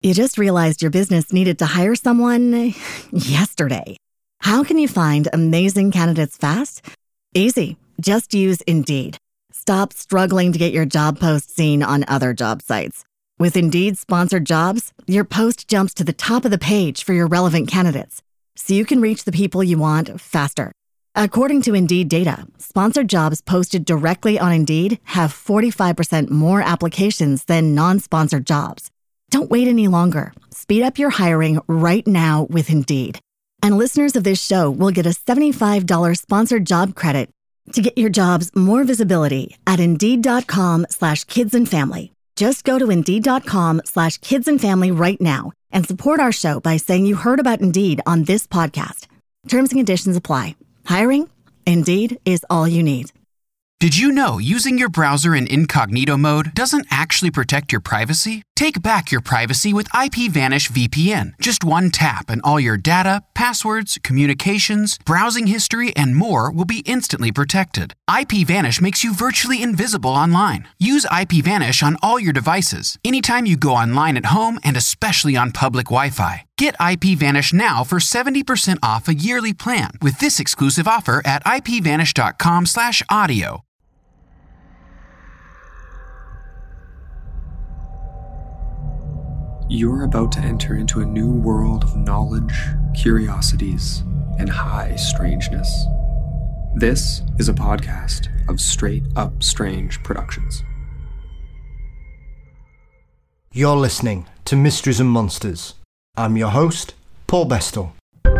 You just realized your business needed to hire someone yesterday. How can you find amazing candidates fast? Easy. Just use Indeed. Stop struggling to get your job post seen on other job sites. With Indeed sponsored jobs, your post jumps to the top of the page for your relevant candidates, so you can reach the people you want faster. According to Indeed data, sponsored jobs posted directly on Indeed have 45% more applications than non-sponsored jobs. Don't wait any longer. Speed up your hiring right now with Indeed. And listeners of this show will get a $75 sponsored job credit to get your jobs more visibility at Indeed.com/kidsandfamily. Just go to Indeed.com/kidsandfamily right now and support our show by saying you heard about Indeed on this podcast. Terms and conditions apply. Hiring? Indeed is all you need. Did you know using your browser in incognito mode doesn't actually protect your privacy? Take back your privacy with IPVanish VPN. Just one tap and all your data, passwords, communications, browsing history, and more will be instantly protected. IPVanish makes you virtually invisible online. Use IPVanish on all your devices, anytime you go online at home and especially on public Wi-Fi. Get IPVanish now for 70% off a yearly plan with this exclusive offer at ipvanish.com/audio. You're about to enter into a new world of knowledge, curiosities, and high strangeness. This is a podcast of Straight Up Strange Productions. You're listening to Mysteries and Monsters. I'm your host, Paul Bestel.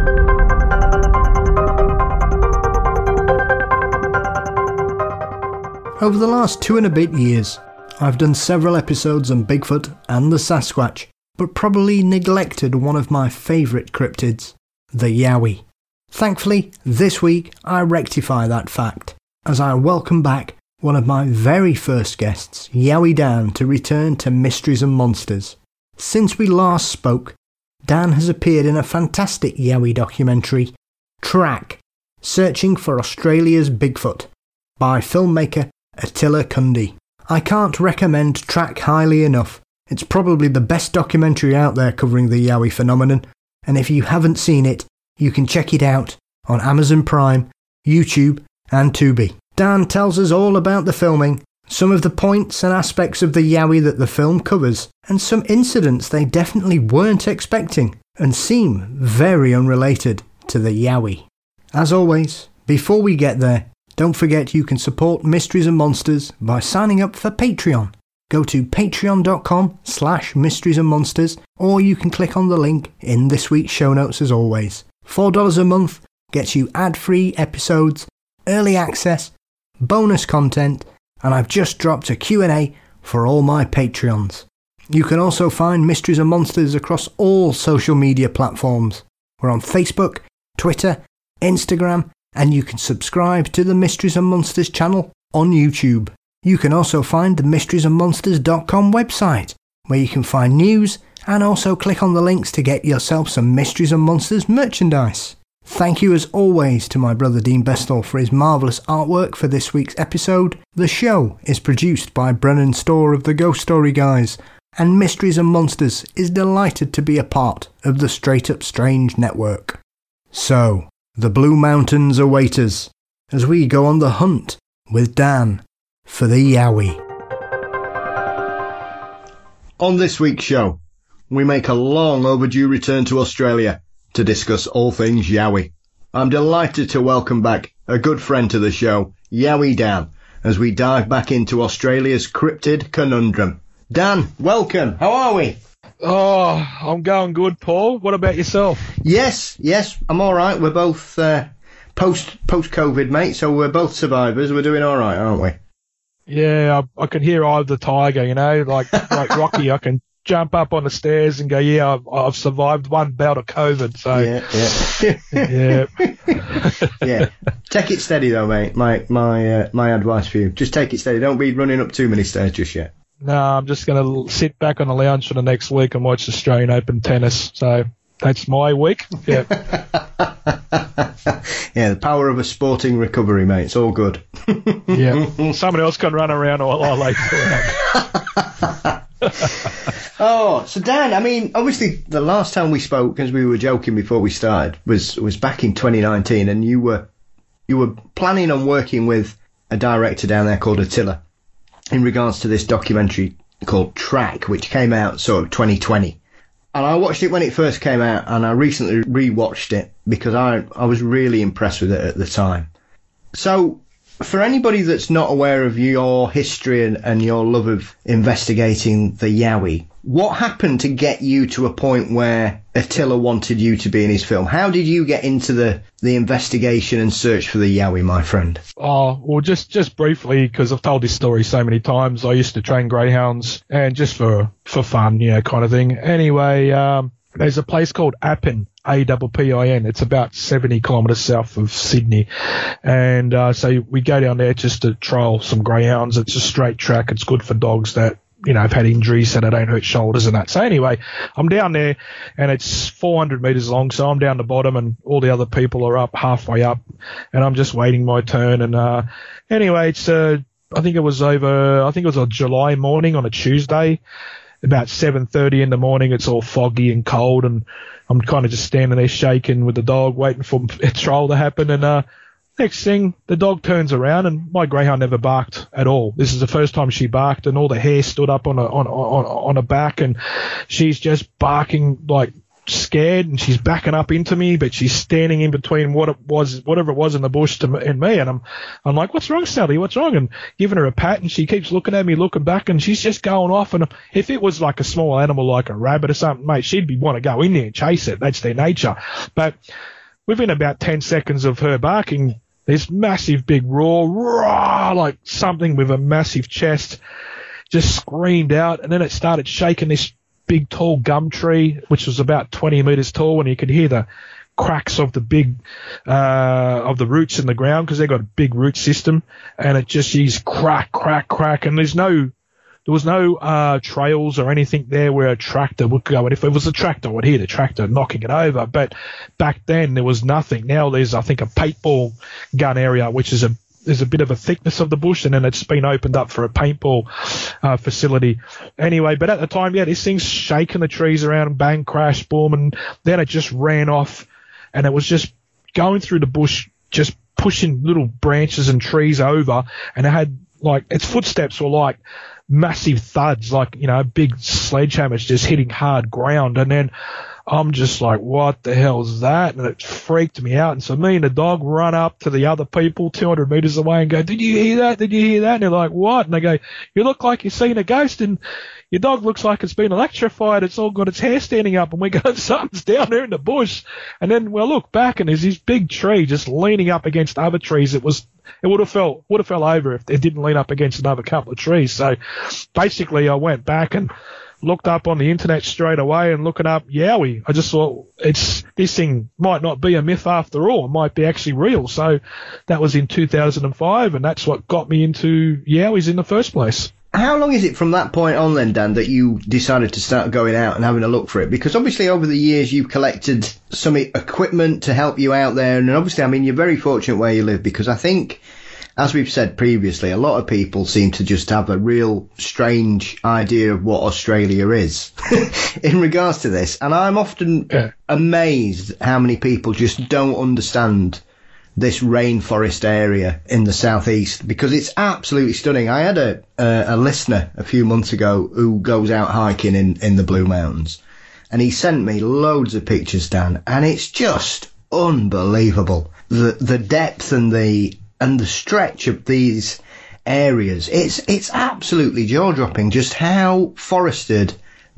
Over the last 2 and a bit years, I've done several episodes on Bigfoot and the Sasquatch, but probably neglected one of my favourite cryptids, the Yowie. Thankfully, this week I rectify that fact, as I welcome back one of my very first guests, Yowie Dan, to return to Mysteries and Monsters. Since we last spoke, Dan has appeared in a fantastic Yowie documentary, Track, Searching for Australia's Bigfoot, by filmmaker Attila Kunde. I can't recommend Track highly enough. It's probably the best documentary out there covering the Yowie phenomenon, and if you haven't seen it, you can check it out on Amazon Prime, YouTube, and Tubi. Dan tells us all about the filming, some of the points and aspects of the Yowie that the film covers, and some incidents they definitely weren't expecting, and seem very unrelated to the Yowie. As always, before we get there, don't forget you can support Mysteries and Monsters by signing up for Patreon. Go to patreon.com/Mysteries and Monsters, or you can click on the link in this week's show notes as always. $4 a month gets you ad-free episodes, early access, bonus content, and I've just dropped a Q&A for all my Patreons. You can also find Mysteries and Monsters across all social media platforms. We're on Facebook, Twitter, Instagram, and you can subscribe to the Mysteries and Monsters channel on YouTube. You can also find the mysteriesandmonsters.com website, where you can find news and also click on the links to get yourself some Mysteries and Monsters merchandise. Thank you as always to my brother Dean Bestel for his marvellous artwork for this week's episode. The show is produced by Brennan Storr of the Ghost Story Guys, and Mysteries and Monsters is delighted to be a part of the Straight Up Strange network. So, the Blue Mountains await us as we go on the hunt with Dan for the Yowie. On this week's show, we make a long overdue return to Australia to discuss all things Yowie. I'm delighted to welcome back a good friend to the show, Yowie Dan, as we dive back into Australia's cryptid conundrum. Dan, welcome. How are we? Oh, I'm going good, Paul. What about yourself? Yes, I'm all right. We're both post-COVID, mate, so we're both survivors. We're doing all right, aren't we? Yeah, I can hear Eye of the Tiger, you know, like Rocky. I can jump up on the stairs and go, yeah, I've survived one bout of COVID. So yeah. Yeah. Take it steady though, mate. My advice for you: just take it steady. Don't be running up too many stairs just yet. No, I'm just going to sit back on the lounge for the next week and watch Australian Open tennis. So that's my week. Yeah. Yeah, the power of a sporting recovery, mate. It's all good. Yeah. Someone else can run around while I lay around. Oh, so Dan, I mean, obviously the last time we spoke, as we were joking before we started, was back in 2019, and you were planning on working with a director down there called Attila in regards to this documentary called Track, which came out sort of 2020. And I watched it when it first came out, and I recently rewatched it because I was really impressed with it at the time. So, for anybody that's not aware of your history and your love of investigating the Yowie, what happened to get you to a point where Attila wanted you to be in his film? How did you get into the investigation and search for the Yowie, my friend? Oh, well, just briefly, because I've told this story so many times. I used to train greyhounds, and just for fun, kind of thing. Anyway, there's a place called Appin, Appin. It's about 70 kilometres south of Sydney. And so we go down there just to trial some greyhounds. It's a straight track. It's good for dogs that, have had injuries so they don't hurt shoulders and that. So anyway, I'm down there, and it's 400 metres long. So I'm down the bottom, and all the other people are up, halfway up, and I'm just waiting my turn. And anyway, it's I think it was a July morning on a Tuesday. About 7:30 in the morning, it's all foggy and cold, and I'm kind of just standing there shaking with the dog, waiting for a trial to happen. And next thing, the dog turns around, and my greyhound never barked at all. This is the first time she barked, and all the hair stood up on her back, and she's just barking like scared, and she's backing up into me, but she's standing in between whatever it was in the bush and me, and I'm like, "What's wrong, Sally? What's wrong?" And giving her a pat, and she keeps looking at me, looking back, and she's just going off. And if it was like a small animal like a rabbit or something, mate, she'd want to go in there and chase it. That's their nature. But within about 10 seconds of her barking, this massive big roar, like something with a massive chest, just screamed out, and then it started shaking this big tall gum tree, which was about 20 metres tall, and you could hear the cracks of the big of the roots in the ground, because they've got a big root system, and it just used crack, and there was no trails or anything there where a tractor would go, and if it was a tractor, I would hear the tractor knocking it over. But back then there was nothing. Now there's, I think, a paintball gun area, which is there's a bit of a thickness of the bush, and then it's been opened up for a paintball facility. Anyway, but at the time, this thing's shaking the trees around, bang, crash, boom, and then it just ran off, and it was just going through the bush, just pushing little branches and trees over, and it had, like, its footsteps were like massive thuds, like, big sledgehammers just hitting hard ground. And then I'm just like, what the hell is that? And it freaked me out. And so me and the dog run up to the other people 200 metres away and go, did you hear that? Did you hear that? And they're like, what? And they go, you look like you've seen a ghost, and your dog looks like it's been electrified. It's all got its hair standing up. And we go, something's down there in the bush. And then we'll look back, and there's this big tree just leaning up against other trees. It would have fell over if it didn't lean up against another couple of trees. So basically I went back and looked up on the internet straight away, and looking up Yowie, I just thought, this thing might not be a myth after all. It might be actually real. So that was in 2005, and that's what got me into Yowies in the first place. How long is it from that point on then, Dan, that you decided to start going out and having a look for it? Because obviously over the years you've collected some equipment to help you out there, and obviously, I mean, you're very fortunate where you live, because I think, as we've said previously, a lot of people seem to just have a real strange idea of what Australia is in regards to this. And I'm often amazed how many people just don't understand this rainforest area in the southeast, because it's absolutely stunning. I had a listener a few months ago who goes out hiking in the Blue Mountains, and he sent me loads of pictures, Dan, and it's just unbelievable. The depth and the stretch of these areas, it's absolutely jaw-dropping just how forested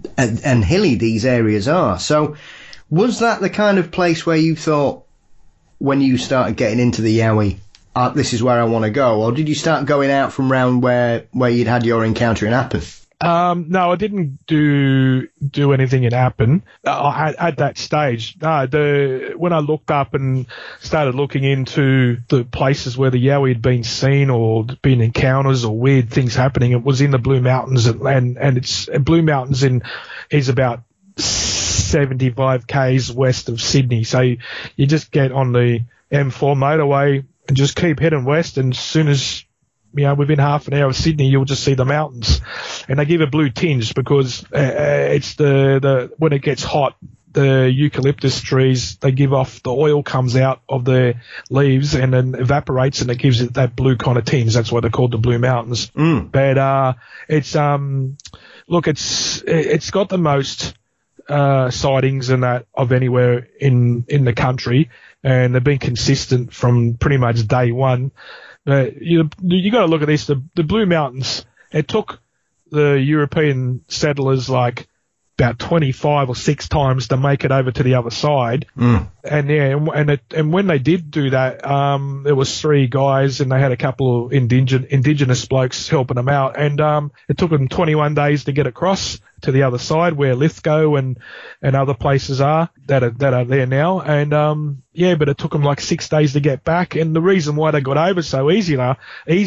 and hilly these areas are. So was that the kind of place where you thought, when you started getting into the Yowie, this is where I want to go, or did you start going out from round where you'd had your encounter in Appin? No, I didn't do anything in Appin at that stage. No, when I looked up and started looking into the places where the Yowie had been seen or been encounters or weird things happening, it was in the Blue Mountains, and it's Blue Mountains is about 75 k's west of Sydney. So you just get on the M4 motorway and just keep heading west, and as soon as within half an hour of Sydney, you'll just see the mountains. and they give a blue tinge because it's the when it gets hot, the eucalyptus trees, they give off, the oil comes out of the leaves and then evaporates, and it gives it that blue kind of tinge. That's why they're called the Blue Mountains. But it's look, it's got the most sightings and that of anywhere in the country, and they've been consistent from pretty much day one. You got to look at this. The Blue Mountains, it took the European settlers like about 25 or 6 times to make it over to the other side. And when they did do that, there was 3 guys, and they had a couple of indigenous blokes helping them out, and it took them 21 days to get across to the other side where Lithgow and other places are that are there now. And but it took them like 6 days to get back. And the reason why they got over so easier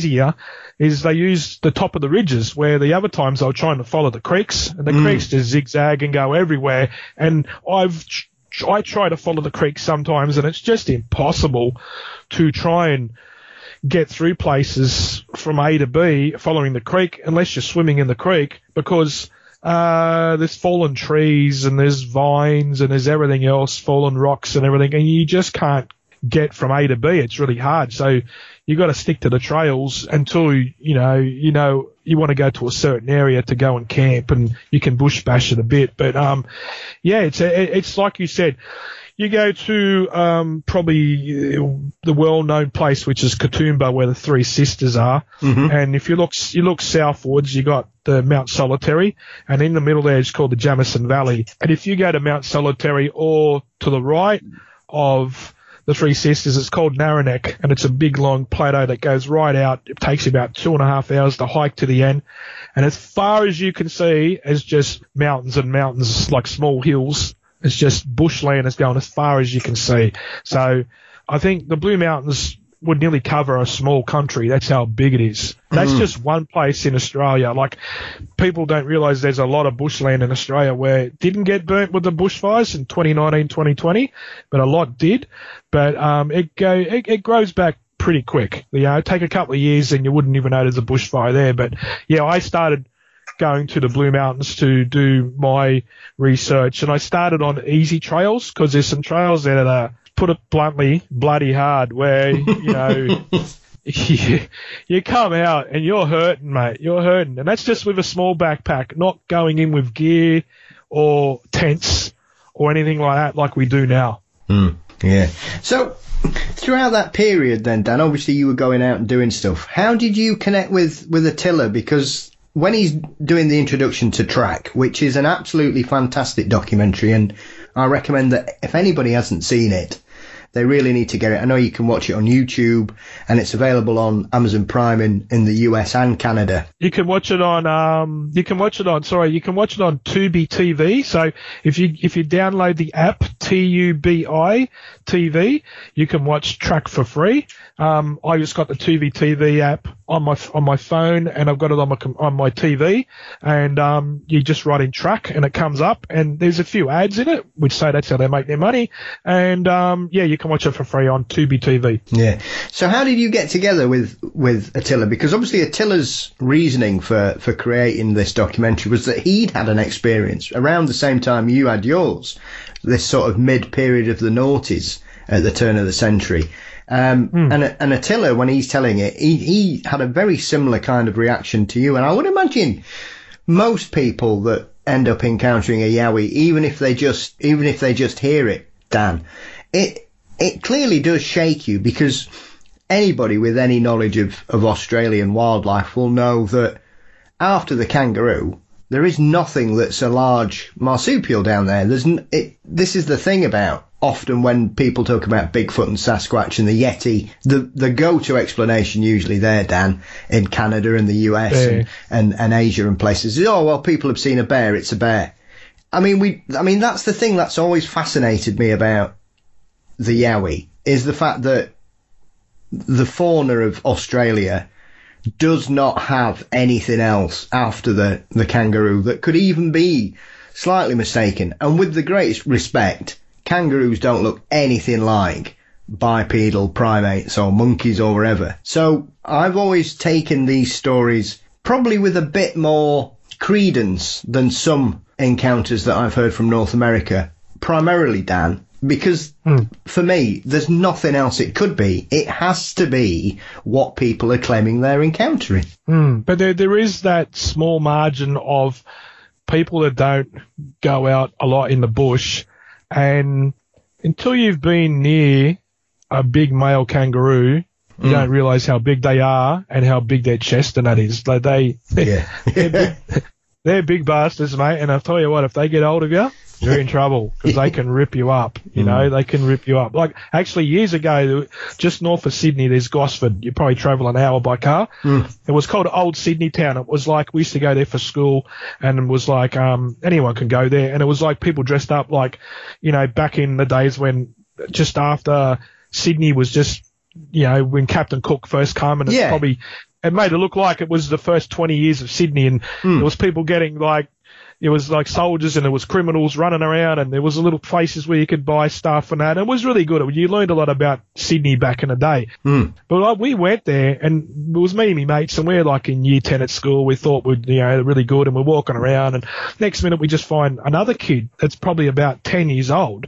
is they used the top of the ridges, where the other times they were trying to follow the creeks, and the creeks just zigzag and go everywhere. And I try to follow the creeks sometimes, and it's just impossible to try and get through places from A to B following the creek unless you're swimming in the creek, because there's fallen trees and there's vines and there's everything else, fallen rocks and everything, and you just can't get from A to B. It's really hard. So you got to stick to the trails until you want to go to a certain area to go and camp, and you can bush bash it a bit. But it's like you said. You go to probably the well-known place, which is Katoomba, where the 3 sisters are. And if you look southwards, you got the Mount Solitary, and in the middle there it's called the Jamison Valley. And if you go to Mount Solitary, or to the right of the 3 sisters, it's called Naranek, and it's a big long plateau that goes right out. It takes about 2.5 hours to hike to the end, and as far as you can see, it's just mountains and mountains, like small hills. It's just bushland. It's going as far as you can see. So I think the Blue Mountains would nearly cover a small country. That's how big it is. That's just one place in Australia. Like, people don't realise there's a lot of bushland in Australia where it didn't get burnt with the bushfires in 2019, 2020, but a lot did. But it grows back pretty quick. Take a couple of years and you wouldn't even know there's a bushfire there. But yeah, I started going to the Blue Mountains to do my research, and I started on easy trails, because there's some trails there that are, put it bluntly, bloody hard, where you come out and you're hurting, mate. You're hurting, and that's just with a small backpack, not going in with gear or tents or anything like that, like we do now. Yeah. So throughout that period, then, Dan, obviously you were going out and doing stuff. How did you connect with Attila? Because when he's doing the introduction to Track, which is an absolutely fantastic documentary, and I recommend that if anybody hasn't seen it, they really need to get it. I know you can watch it on YouTube, and it's available on Amazon Prime in the US and Canada. You can watch it on Tubi TV. So if you download the app TUBI TV, you can watch Track for free. I just got the Tubi TV app on my phone, and I've got it on my TV, and you just write in Track and it comes up, and there's a few ads in it which say that's how they make their money, and you can watch it for free on Tubi TV. Yeah. So how did you get together with Attila? Because obviously Attila's reasoning for creating this documentary was that he'd had an experience around the same time you had yours, this sort of mid-period of the noughties at the turn of the century. And Attila, when he's telling it, he had a very similar kind of reaction to you. And I would imagine most people that end up encountering a Yowie, even if they just hear it, Dan, it clearly does shake you, because anybody with any knowledge of Australian wildlife will know that after the kangaroo, there is nothing that's a large marsupial down there. This is the thing about often when people talk about Bigfoot and Sasquatch and the Yeti, the go-to explanation usually there, Dan, in Canada and the US and Asia and places is, oh, well, people have seen a bear, it's a bear. I mean, that's the thing that's always fascinated me about the Yowie, is the fact that the fauna of Australia does not have anything else after the kangaroo that could even be slightly mistaken. And with the greatest respect, kangaroos don't look anything like bipedal primates or monkeys or whatever. So I've always taken these stories probably with a bit more credence than some encounters that I've heard from North America, primarily, Dan, because for me, there's nothing else it could be. It has to be what people are claiming they're encountering. But there is that small margin of people that don't go out a lot in the bush, and until you've been near a big male kangaroo, you don't realise how big they are and how big their chest and that is. Like they're big bastards, mate, and I'll tell you what, if they get hold of you, you're in trouble because they can rip you up, you know, they can rip you up. Like, actually, years ago, just north of Sydney, there's Gosford. You probably travel an hour by car. It was called Old Sydney Town. It was like, we used to go there for school, and it was like, anyone can go there. And it was like people dressed up like, you know, back in the days when, just after Sydney was just, you know, when Captain Cook first came, and it made it look like it was the first 20 years of Sydney, and there was people getting like, it was like soldiers and there was criminals running around, and there was little places where you could buy stuff and that. It was really good. You learned a lot about Sydney back in the day. But we went there, and it was me and my mates, and we're like in year 10 at school. We thought we'd, you know, really good, and we're walking around, and next minute we just find another kid that's probably about 10 years old,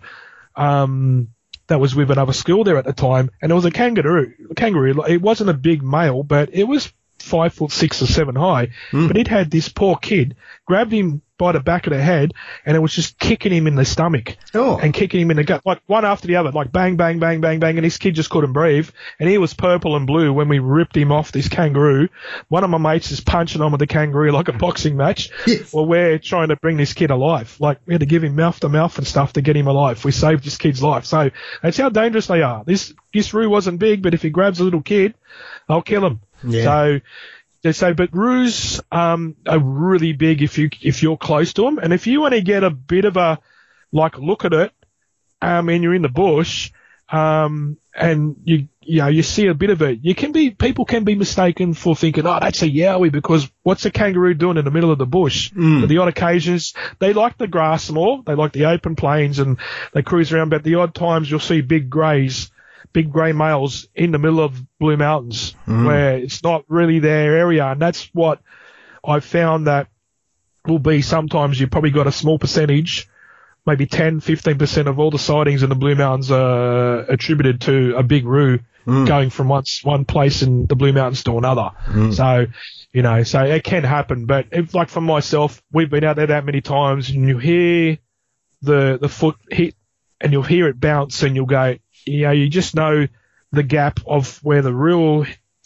that was with another school there at the time, and it was a kangaroo. It wasn't a big male, but it was 5'6" or 7 high. But it had this poor kid, grabbed him by the back of the head, and it was just kicking him in the stomach and kicking him in the gut, like one after the other, like bang, bang, bang, bang, bang, and this kid just couldn't breathe, and he was purple and blue when we ripped him off this kangaroo. One of my mates is punching on with the kangaroo like a boxing match. Well, we're trying to bring this kid alive. Like, we had to give him mouth to mouth and stuff to get him alive. We saved this kid's life. So that's how dangerous they are. This roo wasn't big, but if he grabs a little kid, I'll kill him. But roos are really big if you're close to them, and if you want to get a bit of a look at it, and you're in the bush, and you see a bit of it, people can be mistaken for thinking, oh, that's a yowie, because what's a kangaroo doing in the middle of the bush? But the odd occasions, they like the grass more, they like the open plains, and they cruise around. But the odd times you'll see big grey males in the middle of Blue Mountains where it's not really their area. And that's what I've found, that will be sometimes you've probably got a small percentage, maybe 10, 15% of all the sightings in the Blue Mountains are attributed to a big roo going from one place in the Blue Mountains to another. So, you know, so it can happen. But if, like for myself, we've been out there that many times, and you hear the foot hit and you'll hear it bounce, and you'll go, you know, you just know the gap of where the reel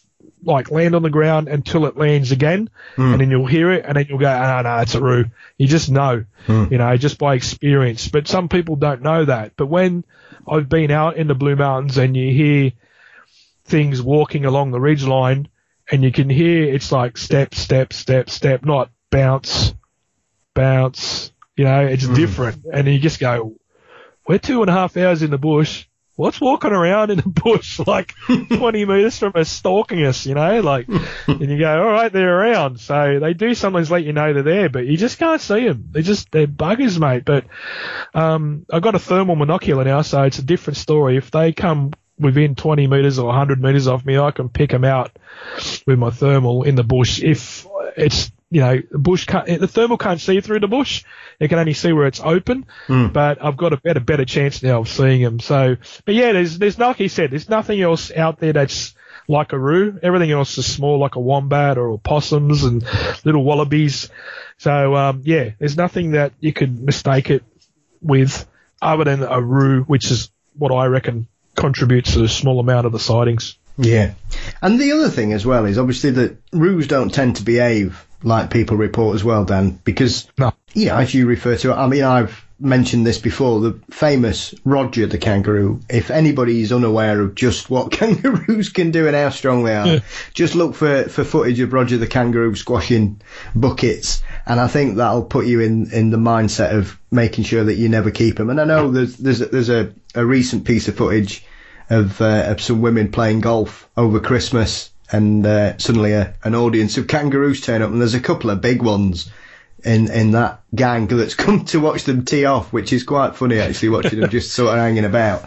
land on the ground until it lands again, and then you'll hear it, and then you'll go, no, it's a roo. You just know, you know, just by experience. But some people don't know that. But when I've been out in the Blue Mountains and you hear things walking along the ridgeline, and you can hear it's like step, step, step, step, not bounce, bounce. You know, it's different. And you just go, we're 2.5 hours in the bush. What's walking around in the bush like 20 metres from us, stalking us, you know? Like, and you go, all right, they're around. So they do sometimes let you know they're there, but you just can't see them. They're buggers, mate. But I've got a thermal monocular now, so it's a different story. If they come within 20 metres or 100 metres off me, I can pick them out with my thermal in the bush. If it's, you know, the thermal can't see through the bush. It can only see where it's open. But I've got a better chance now of seeing them. So, but yeah, there's like he said, there's nothing else out there that's like a roo. Everything else is small, like a wombat or opossums and little wallabies. So, there's nothing that you could mistake it with other than a roo, which is what I reckon contributes to a small amount of the sightings. Yeah. And the other thing as well is obviously that roos don't tend to behave like people report as well, Dan, because, you know, as you refer to it, I mean, I've mentioned this before, the famous Roger the kangaroo. If anybody is unaware of just what kangaroos can do and how strong they are, just look for footage of Roger the kangaroo squashing buckets, and I think that'll put you in the mindset of making sure that you never keep them. And I know there's a recent piece of footage of some women playing golf over Christmas, and suddenly an audience of kangaroos turn up, and there's a couple of big ones in that gang that's come to watch them tee off, which is quite funny actually, watching them just sort of hanging about.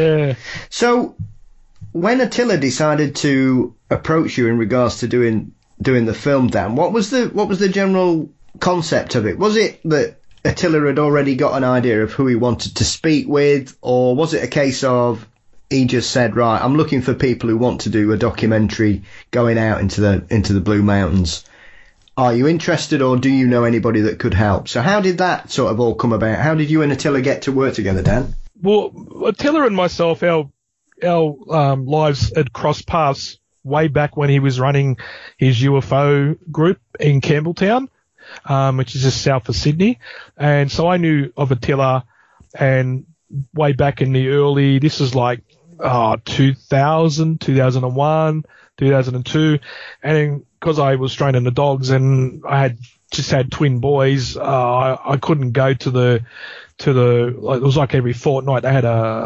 So when Attila decided to approach you in regards to doing doing the film, Dan, what was the general concept of it? Was it that Attila had already got an idea of who he wanted to speak with, or was it a case of he just said, right, I'm looking for people who want to do a documentary going out into the Blue Mountains. Are you interested, or do you know anybody that could help? So how did that sort of all come about? How did you and Attila get to work together, Dan? Well, Attila and myself, our lives had crossed paths way back when he was running his UFO group in Campbelltown, which is just south of Sydney. And so I knew of Attila, and way back in the early, this was like 2000, 2001, 2002. And because I was training the dogs and I had just had twin boys, I couldn't go to the it was like every fortnight they had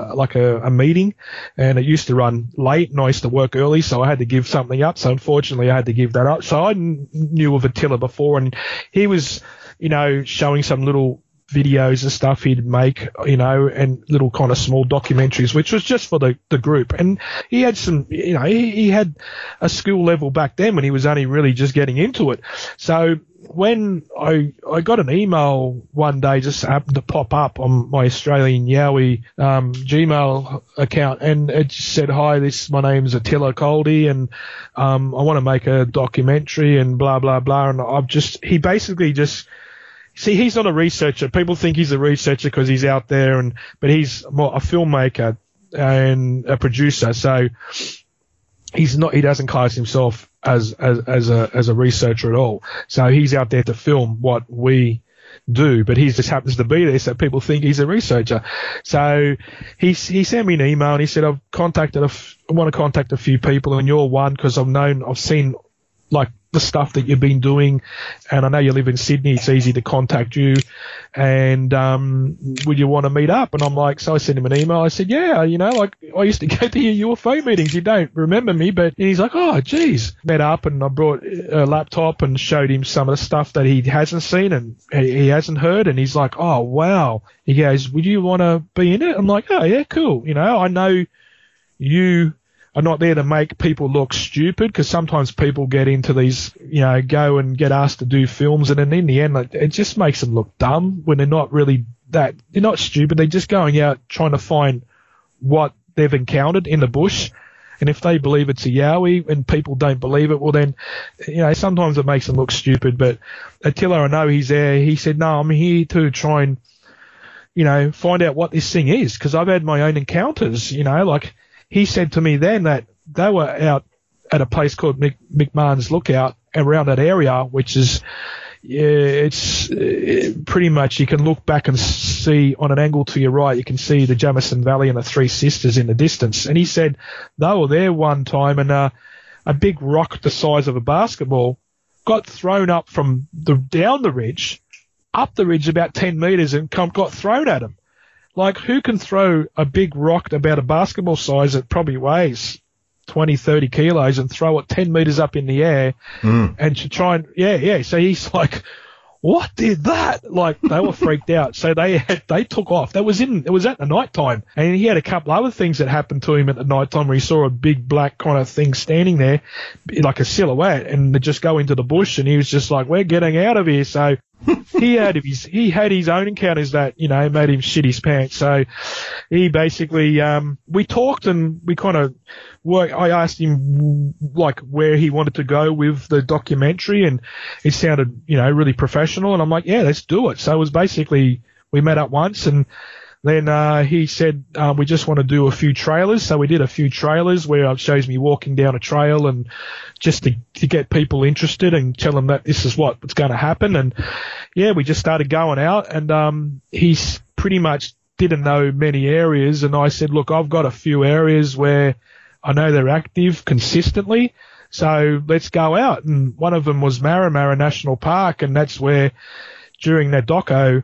a meeting, and it used to run late and I used to work early, so I had to give something up. So unfortunately I had to give that up. So I knew of Attila before, and he was, showing some little videos and stuff he'd make, and little kind of small documentaries, which was just for the group. And he had some, he had a school level back then when he was only really just getting into it. So when I got an email one day, just happened to pop up on my Australian Yowie Gmail account, and it just said, hi, my name's Attila Coldy, and I want to make a documentary and blah, blah, blah. And he basically just, see, he's not a researcher. People think he's a researcher because he's out there, but he's more a filmmaker and a producer. So he's not. He doesn't class himself as a researcher at all. So he's out there to film what we do, but he just happens to be there, so people think he's a researcher. So he sent me an email and he said, I want to contact a few people, and you're one because I've seen like the stuff that you've been doing, and I know you live in Sydney, it's easy to contact you, and would you want to meet up? And I'm like, so I sent him an email. I said, yeah, I used to go to your UFO meetings. You don't remember me, but he's like, oh, geez. Met up, and I brought a laptop and showed him some of the stuff that he hasn't seen and he hasn't heard, and he's like, oh, wow. He goes, would you want to be in it? I'm like, oh, yeah, cool. I know you are not there to make people look stupid, because sometimes people get into these, go and get asked to do films, and then in the end, it just makes them look dumb when they're not really they're not stupid. They're just going out trying to find what they've encountered in the bush. And if they believe it's a Yowie and people don't believe it, well then, sometimes it makes them look stupid. But Attila, I know he's there. He said, no, I'm here to try and, find out what this thing is, because I've had my own encounters, he said to me then that they were out at a place called McMahon's Lookout around that area, which is, it's pretty much, you can look back and see on an angle to your right, you can see the Jamison Valley and the Three Sisters in the distance. And he said they were there one time, and a big rock the size of a basketball got thrown up from down the ridge, up the ridge about 10 metres, and got thrown at him. Like, who can throw a big rock about a basketball size that probably weighs 20, 30 kilos and throw it 10 metres up in the air and to try and, yeah. So he's like, what did that? Like, they were freaked out. So they took off. It was at the night time. And he had a couple other things that happened to him at the night time where he saw a big black kind of thing standing there, like a silhouette, and they just go into the bush, and he was just like, we're getting out of here. So he had his own encounters that, made him shit his pants. So he basically, we talked and we kind of I asked him like where he wanted to go with the documentary, and it sounded, really professional. And I'm like, yeah, let's do it. So it was basically, we met up once, and then he said, we just want to do a few trailers. So we did a few trailers where it shows me walking down a trail, and just to get people interested and tell them that this is what's going to happen. And yeah, we just started going out, and he's pretty much didn't know many areas. And I said, look, I've got a few areas where I know they're active consistently, so let's go out. And one of them was Marramara National Park, and that's where during that doco,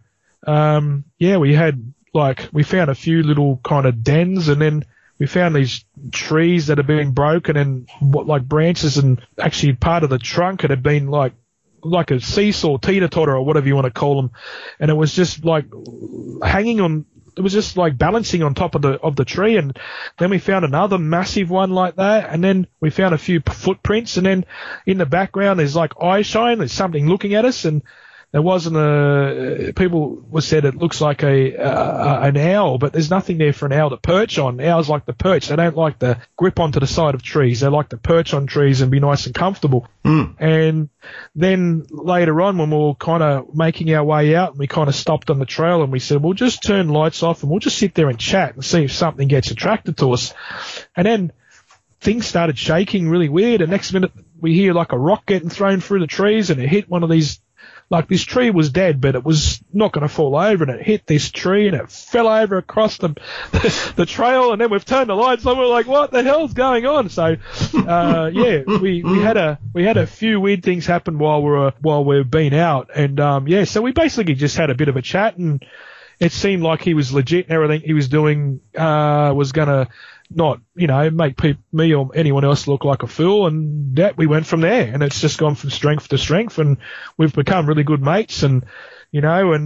we found a few little kind of dens, and then we found these trees that had been broken, and like branches, and actually part of the trunk had been like a seesaw, teeter-totter, or whatever you want to call them. And it was just like hanging on was just like balancing on top of the tree. And then we found another massive one like that. And then we found a few footprints. And then in the background, there's like eye shine. There's something looking at us. And there wasn't people said it looks like an owl, but there's nothing there for an owl to perch on. Owls like to perch. They don't like to grip onto the side of trees. They like to perch on trees and be nice and comfortable. And then later on, when we were kind of making our way out, and we kind of stopped on the trail and we said, we'll just turn lights off and we'll just sit there and chat and see if something gets attracted to us. And then things started shaking really weird. And next minute we hear like a rock getting thrown through the trees, and it hit one of these. Like, this tree was dead, but it was not going to fall over, and it hit this tree, and it fell over across the trail, and then we've turned the lights on. We're like, what the hell's going on? So, we had a few weird things happen while we've been out, and so we basically just had a bit of a chat, and it seemed like he was legit, and everything he was doing was going to not, make me or anyone else look like a fool, and that we went from there, and it's just gone from strength to strength, and we've become really good mates, and we've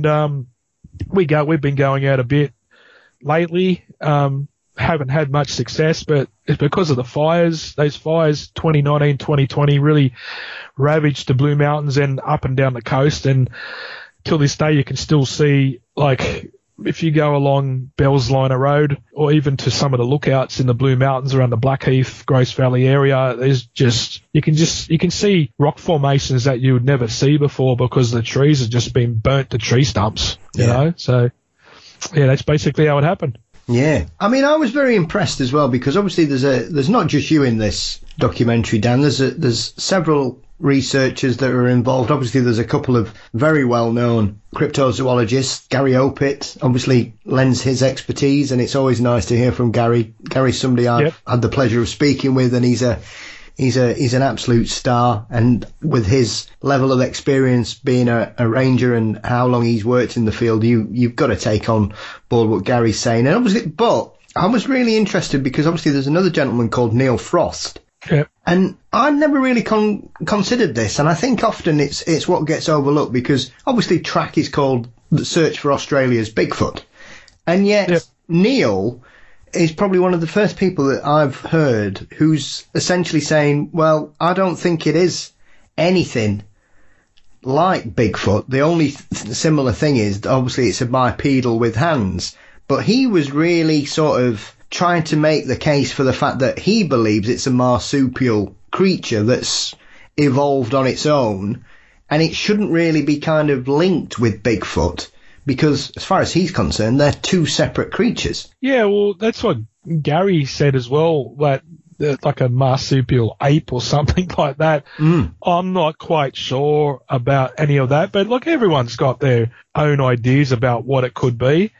been going out a bit lately, haven't had much success, but it's because of the fires. Those fires 2019, 2020 really ravaged the Blue Mountains and up and down the coast, and till this day you can still see, like, if you go along Bells Liner Road or even to some of the lookouts in the Blue Mountains around the Blackheath, Grace Valley area, there's you can see rock formations that you would never see before because the trees have just been burnt to tree stumps, you know? So, yeah, that's basically how it happened. Yeah. I mean, I was very impressed as well because obviously there's not just you in this documentary, Dan. There's several researchers that are involved. Obviously, there's a couple of very well-known cryptozoologists. Gary Opit obviously lends his expertise, and it's always nice to hear from Gary. Gary's somebody I've had the pleasure of speaking with, and he's an absolute star. And with his level of experience being a ranger and how long he's worked in the field, you've got to take on board what Gary's saying. And obviously, but I was really interested because obviously there's another gentleman called Neil Frost. Yep. And I've never really considered this, and I think often it's what gets overlooked because obviously Track is called the Search for Australia's Bigfoot, and yet Neil is probably one of the first people that I've heard who's essentially saying, well, I don't think it is anything like Bigfoot. The only similar thing is obviously it's a bipedal with hands, but he was really sort of trying to make the case for the fact that he believes it's a marsupial creature that's evolved on its own, and it shouldn't really be kind of linked with Bigfoot because, as far as he's concerned, they're two separate creatures. Yeah, well, that's what Gary said as well, that like a marsupial ape or something like that. I'm not quite sure about any of that, but look, everyone's got their own ideas about what it could be.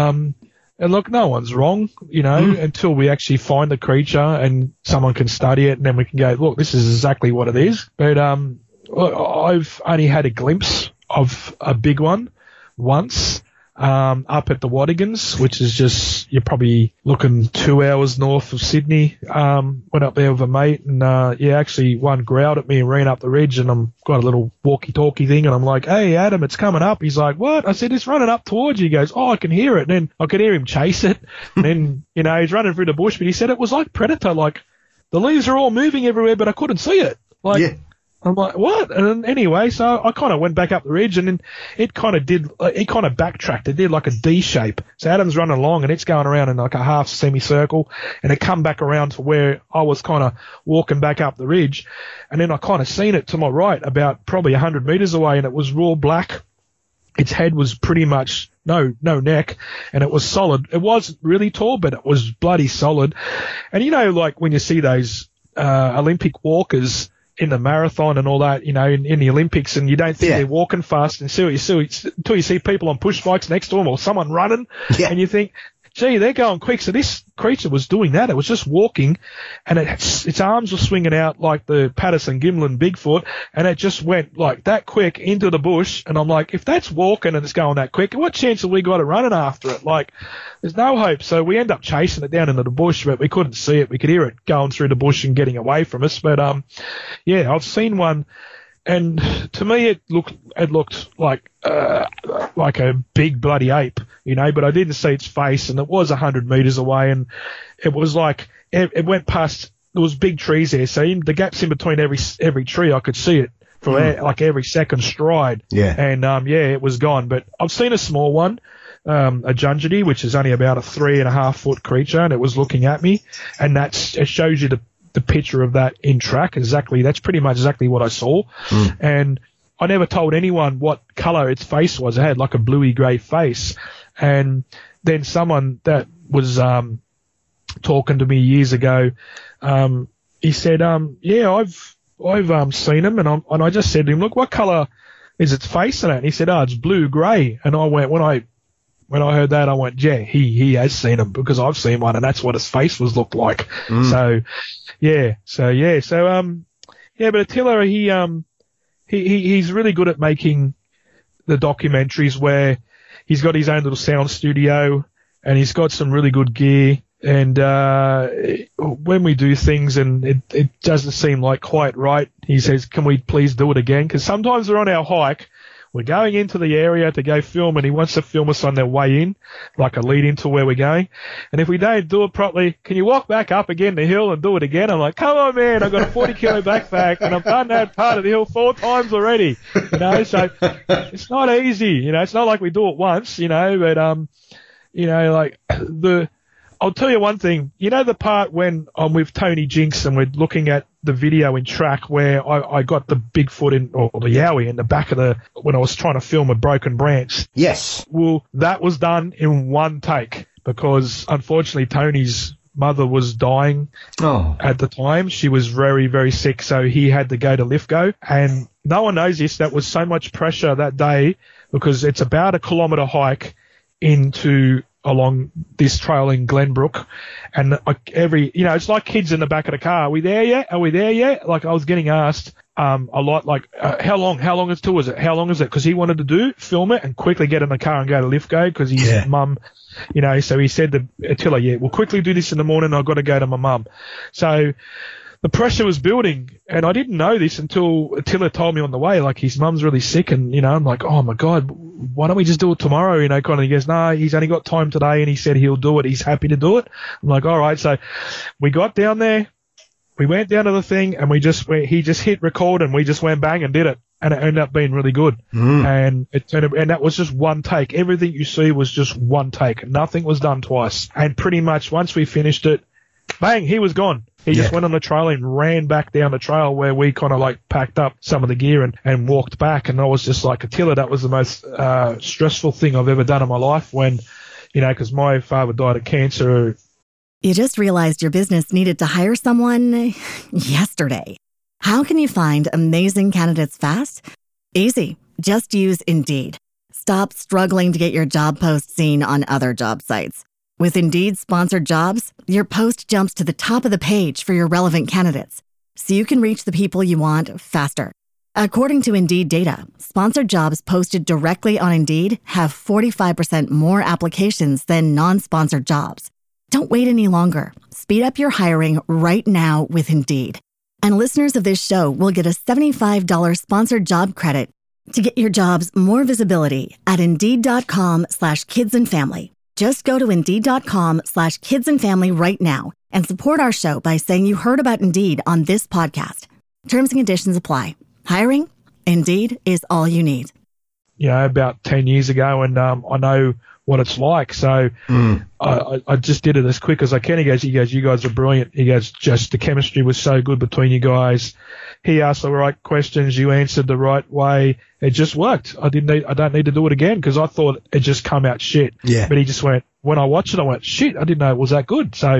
And look, no one's wrong, until we actually find the creature and someone can study it, and then we can go, look, this is exactly what it is. But I've only had a glimpse of a big one once up at the Wadigans, which is just, you're probably looking 2 hours north of Sydney. Went up there with a mate, and actually one growled at me and ran up the ridge, and I'm got a little walkie-talkie thing, and I'm like, hey, Adam, it's coming up. He's like, what? I said, it's running up towards you. He goes, oh, I can hear it. And then I could hear him chase it. And then, he's running through the bush, but he said it was like Predator, like the leaves are all moving everywhere, but I couldn't see it. Like, yeah. I'm like, what? And anyway, so I kind of went back up the ridge, and then it kind of backtracked. It did like a D shape. So Adam's running along, and it's going around in like a half semicircle, and it come back around to where I was kind of walking back up the ridge. And then I kind of seen it to my right about probably 100 meters away, and it was raw black. Its head was pretty much no neck, and it was solid. It wasn't really tall, but it was bloody solid. And like when you see those Olympic walkers in the marathon and all that, in the Olympics, and you don't think they're walking fast until you see people on push bikes next to them or someone running, and you think, gee, they're going quick. So this creature was doing that. It was just walking, and its arms were swinging out like the Patterson-Gimlin Bigfoot, and it just went like that quick into the bush. And I'm like, if that's walking and it's going that quick, what chance have we got of running after it? Like, there's no hope. So we end up chasing it down into the bush, but we couldn't see it. We could hear it going through the bush and getting away from us. But I've seen one, and to me it looked like a big bloody ape. but I didn't see its face, and it was 100 meters away, and it was like it went past. There was big trees there, so in the gaps in between every tree, I could see it for like every second stride. Yeah. And it was gone. But I've seen a small one, a Jungity, which is only about a 3.5 foot creature, and it was looking at me, and it shows you the picture of that in track. That's pretty much exactly what I saw. And I never told anyone what colour its face was. It had like a bluey grey face. And then someone that was talking to me years ago, he said, I've seen him, and I just said to him, look, what colour is its face in it? And he said, it's blue-grey. And I went, when I heard that, I went, yeah, he has seen him, because I've seen one, and that's what his face looked like. But Attila, he's really good at making the documentaries where he's got his own little sound studio, and he's got some really good gear. And when we do things and it doesn't seem like quite right, he says, can we please do it again? Because sometimes we're on our hike, we're going into the area to go film, and he wants to film us on their way in, like a lead into where we're going. And if we don't do it properly, can you walk back up again the hill and do it again? I'm like, come on, man, I've got a 40-kilo backpack, and I've done that part of the hill 4 times already. So it's not easy. It's not like we do it once, but I'll tell you one thing. The part when I'm with Tony Jinks and we're looking at the video in track where I got the Bigfoot or the Yowie in the back of when I was trying to film a broken branch. Yes. Well, that was done in one take because unfortunately Tony's mother was dying at the time. She was very, very sick, so he had to go to Lithgow. And no one knows this. That was so much pressure that day because it's about a kilometre hike along this trail in Glenbrook, and it's like kids in the back of the car. Are we there yet? Are we there yet? Like I was getting asked a lot, like how long is tour is it? How long is it? Because he wanted to film it and quickly get in the car and go to Lithgow because his mum, So he said to Attila, we'll quickly do this in the morning. I've got to go to my mum. So the pressure was building, and I didn't know this until Attila told me on the way, like his mum's really sick, and I'm like, oh my God, why don't we just do it tomorrow? Kind of. He goes, no, he's only got time today, and he said he'll do it. He's happy to do it. I'm like, all right. So we got down there, we went down to the thing, and he just hit record, and we just went bang and did it, and it ended up being really good. And that was just one take. Everything you see was just one take. Nothing was done twice. And pretty much once we finished it, bang, he was gone. He just went on the trail and ran back down the trail where we kind of like packed up some of the gear and walked back. And I was just like, Attila, that was the most stressful thing I've ever done in my life when, because my father died of cancer. You just realized your business needed to hire someone yesterday. How can you find amazing candidates fast? Easy. Just use Indeed. Stop struggling to get your job post seen on other job sites. With Indeed sponsored jobs, your post jumps to the top of the page for your relevant candidates, so you can reach the people you want faster. According to Indeed data, sponsored jobs posted directly on Indeed have 45% more applications than non-sponsored jobs. Don't wait any longer. Speed up your hiring right now with Indeed. And listeners of this show will get a $75 sponsored job credit to get your jobs more visibility at Indeed.com/kidsandfamily. Just go to Indeed.com/kidsandfamily right now and support our show by saying you heard about Indeed on this podcast. Terms and conditions apply. Hiring? Indeed is all you need. About 10 years ago, and I know what it's like. So I just did it as quick as I can. He goes, you guys are brilliant. He goes, just the chemistry was so good between you guys. He asked the right questions. You answered the right way. It just worked. I don't need to do it again because I thought it just come out shit. Yeah. But he just went, when I watched it, I went, shit, I didn't know it was that good. So,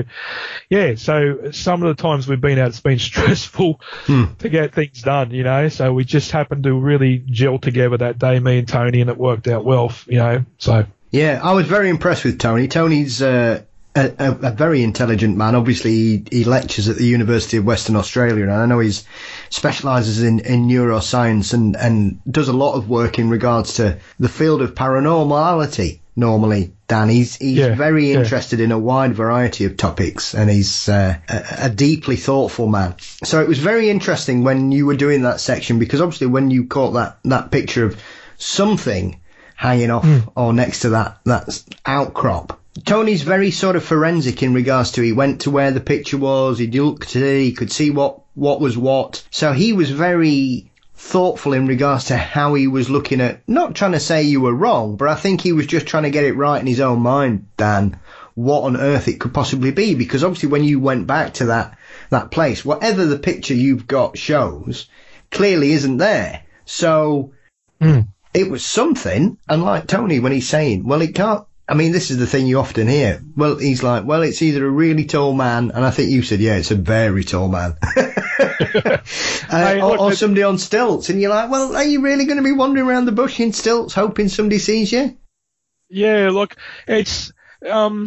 so some of the times we've been out, it's been stressful to get things done, So we just happened to really gel together that day, me and Tony, and it worked out well, so. Yeah, I was very impressed with Tony. Tony's a very intelligent man. Obviously, he lectures at the University of Western Australia, and I know he specialises in neuroscience and does a lot of work in regards to the field of paranormality. Normally, Dan, he's very interested in a wide variety of topics, and he's a deeply thoughtful man. So it was very interesting when you were doing that section, because obviously when you caught that picture of something hanging off or next to that outcrop. Tony's very sort of forensic in regards to, he went to where the picture was, he looked at it, he could see what was what. So he was very thoughtful in regards to how he was looking at, not trying to say you were wrong, but I think he was just trying to get it right in his own mind, Dan, what on earth it could possibly be. Because obviously when you went back to that place, whatever the picture you've got shows clearly isn't there. So it was something. And like Tony, when he's saying, well, it can't, I mean, this is the thing you often hear. Well, he's like, well, it's either a really tall man, and I think you said, yeah, it's a very tall man. Or somebody on stilts, and you're like, well, are you really going to be wandering around the bush in stilts hoping somebody sees you? Yeah, look, it's the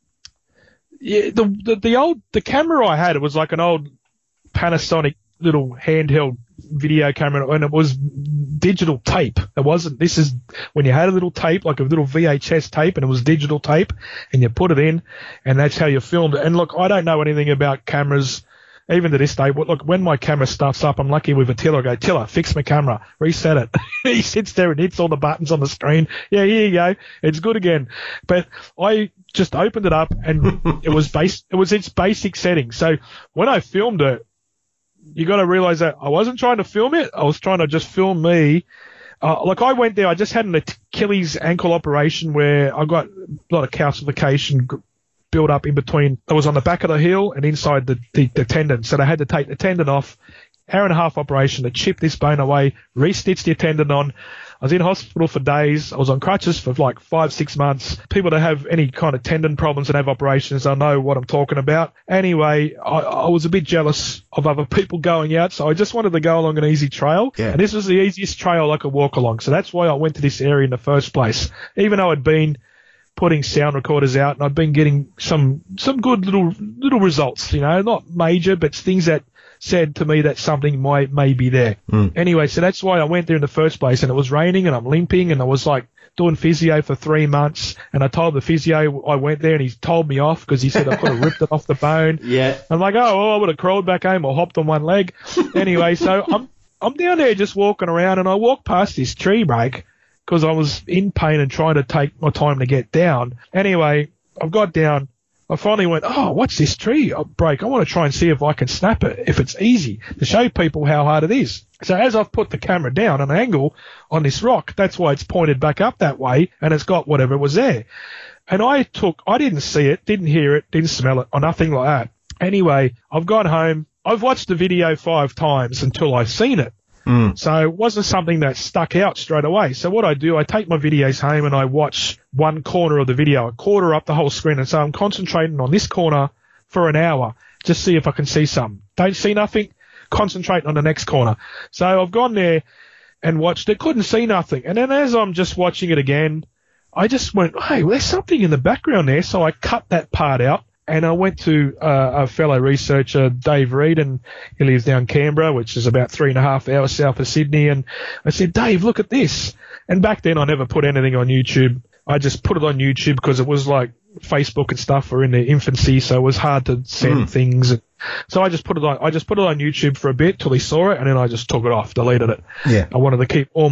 camera I had, it was like an old Panasonic little handheld video camera, and it was digital tape. It wasn't, this is when you had a little tape, like a little VHS tape, and it was digital tape, and you put it in, and that's how you filmed it. And look, I don't know anything about cameras, even to this day. Look, when my camera stuffs up, I'm lucky with Attila. I go, Attila, fix my camera, reset it. He sits there and hits all the buttons on the screen. Yeah, here you go. It's good again. But I just opened it up, and it was its basic settings. So when I filmed it, you got to realize that I wasn't trying to film it. I was trying to just film me. Like I went there, I just had an Achilles ankle operation where I got a lot of calcification built up in between. I was on the back of the heel and inside the tendon. So they had to take the tendon off. Hour and a half operation to chip this bone away, re-stitch the tendon on. I was in hospital for days. I was on crutches for like 5-6 months. People that have any kind of tendon problems and have operations, they'll know what I'm talking about. Anyway, I was a bit jealous of other people going out, so I just wanted to go along an easy trail. Yeah. And this was the easiest trail I could walk along. So that's why I went to this area in the first place. Even though I'd been putting sound recorders out and I'd been getting some good little results, not major, but things that said to me that something may be there. Anyway, so that's why I went there in the first place, and it was raining and I'm limping, and I was like doing physio for 3 months, and I told the physio I went there, and he told me off because he said I could have ripped it off the bone. Yeah. I'm like, I would have crawled back home or hopped on one leg. Anyway, so I'm down there just walking around, and I walked past this tree break because I was in pain and trying to take my time to get down. Anyway, I've got down. I finally went, what's this tree break? I want to try and see if I can snap it, if it's easy, to show people how hard it is. So as I've put the camera down on an angle on this rock, that's why it's pointed back up that way, and it's got whatever was there. And I didn't see it, didn't hear it, didn't smell it, or nothing like that. Anyway, I've gone home. I've watched the video 5 times until I've seen it. So it wasn't something that stuck out straight away. So what I do, I take my videos home and I watch one corner of the video, a quarter up the whole screen. And so I'm concentrating on this corner for an hour, just see if I can see something. Don't see nothing, concentrate on the next corner. So I've gone there and watched it, couldn't see nothing. And then as I'm just watching it again, I just went, hey, well, there's something in the background there. So I cut that part out. And I went to a fellow researcher, Dave Reed, and he lives down Canberra, which is about 3.5 hours south of Sydney. And I said, Dave, look at this. And back then I never put anything on YouTube. I just put it on YouTube because it was like Facebook and stuff were in their infancy, so it was hard to send things. So I just put it on YouTube for a bit till he saw it, and then I just took it off, deleted it. Yeah. I wanted to keep all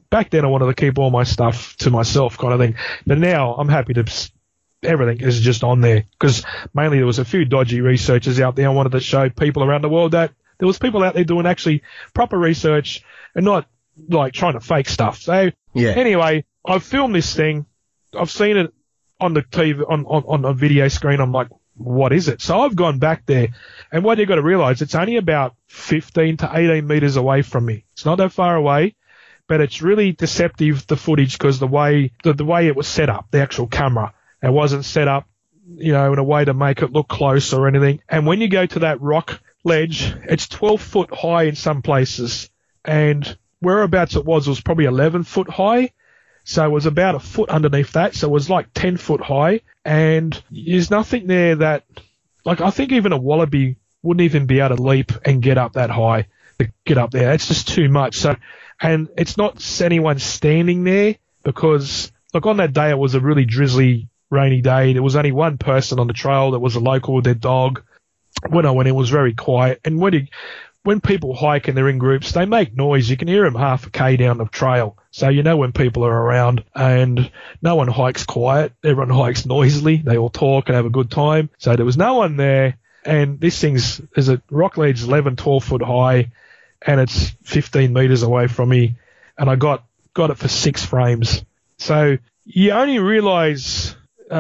my stuff to myself kind of thing. But now I'm happy to everything is just on there because mainly there was a few dodgy researchers out there. I wanted to show people around the world that there was people out there doing actually proper research and not like trying to fake stuff. So anyway, I've filmed this thing. I've seen it on the TV, on a video screen. I'm like, what is it? So I've gone back there, and what you've got to realize, it's only about 15 to 18 meters away from me. It's not that far away, but it's really deceptive, the footage, because the way it was set up, the actual camera. It wasn't set up, in a way to make it look close or anything. And when you go to that rock ledge, it's 12 foot high in some places. And whereabouts it was probably 11 foot high. So it was about a foot underneath that. So it was like 10 foot high. And there's nothing there that, like, I think even a wallaby wouldn't even be able to leap and get up that high to get up there. It's just too much. So, and it's not anyone standing there because, look, on that day it was a really drizzly, rainy day. There was only one person on the trail that was a local with their dog. When I went, it was very quiet. And when when people hike and they're in groups, they make noise. You can hear them half a K down the trail. So you know when people are around, and no one hikes quiet. Everyone hikes noisily. They all talk and have a good time. So there was no one there. And this is a rock ledge 11, 12 foot high, and it's 15 meters away from me. And I got it for 6 frames. So you only realize,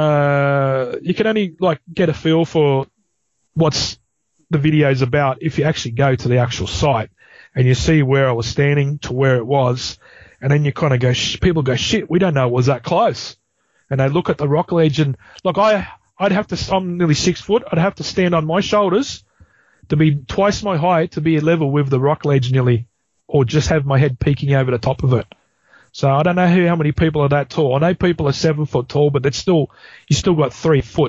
you can only like get a feel for what's the video's about if you actually go to the actual site and you see where I was standing to where it was, and then you kind of go, people go, shit, we don't know it was that close. And they look at the rock ledge, and look, I'd have to, I'm nearly 6 foot, I'd have to stand on my shoulders to be twice my height to be level with the rock ledge nearly, or just have my head peeking over the top of it. So I don't know how many people are that tall. I know people are 7 foot tall, but it's still, you still got 3 foot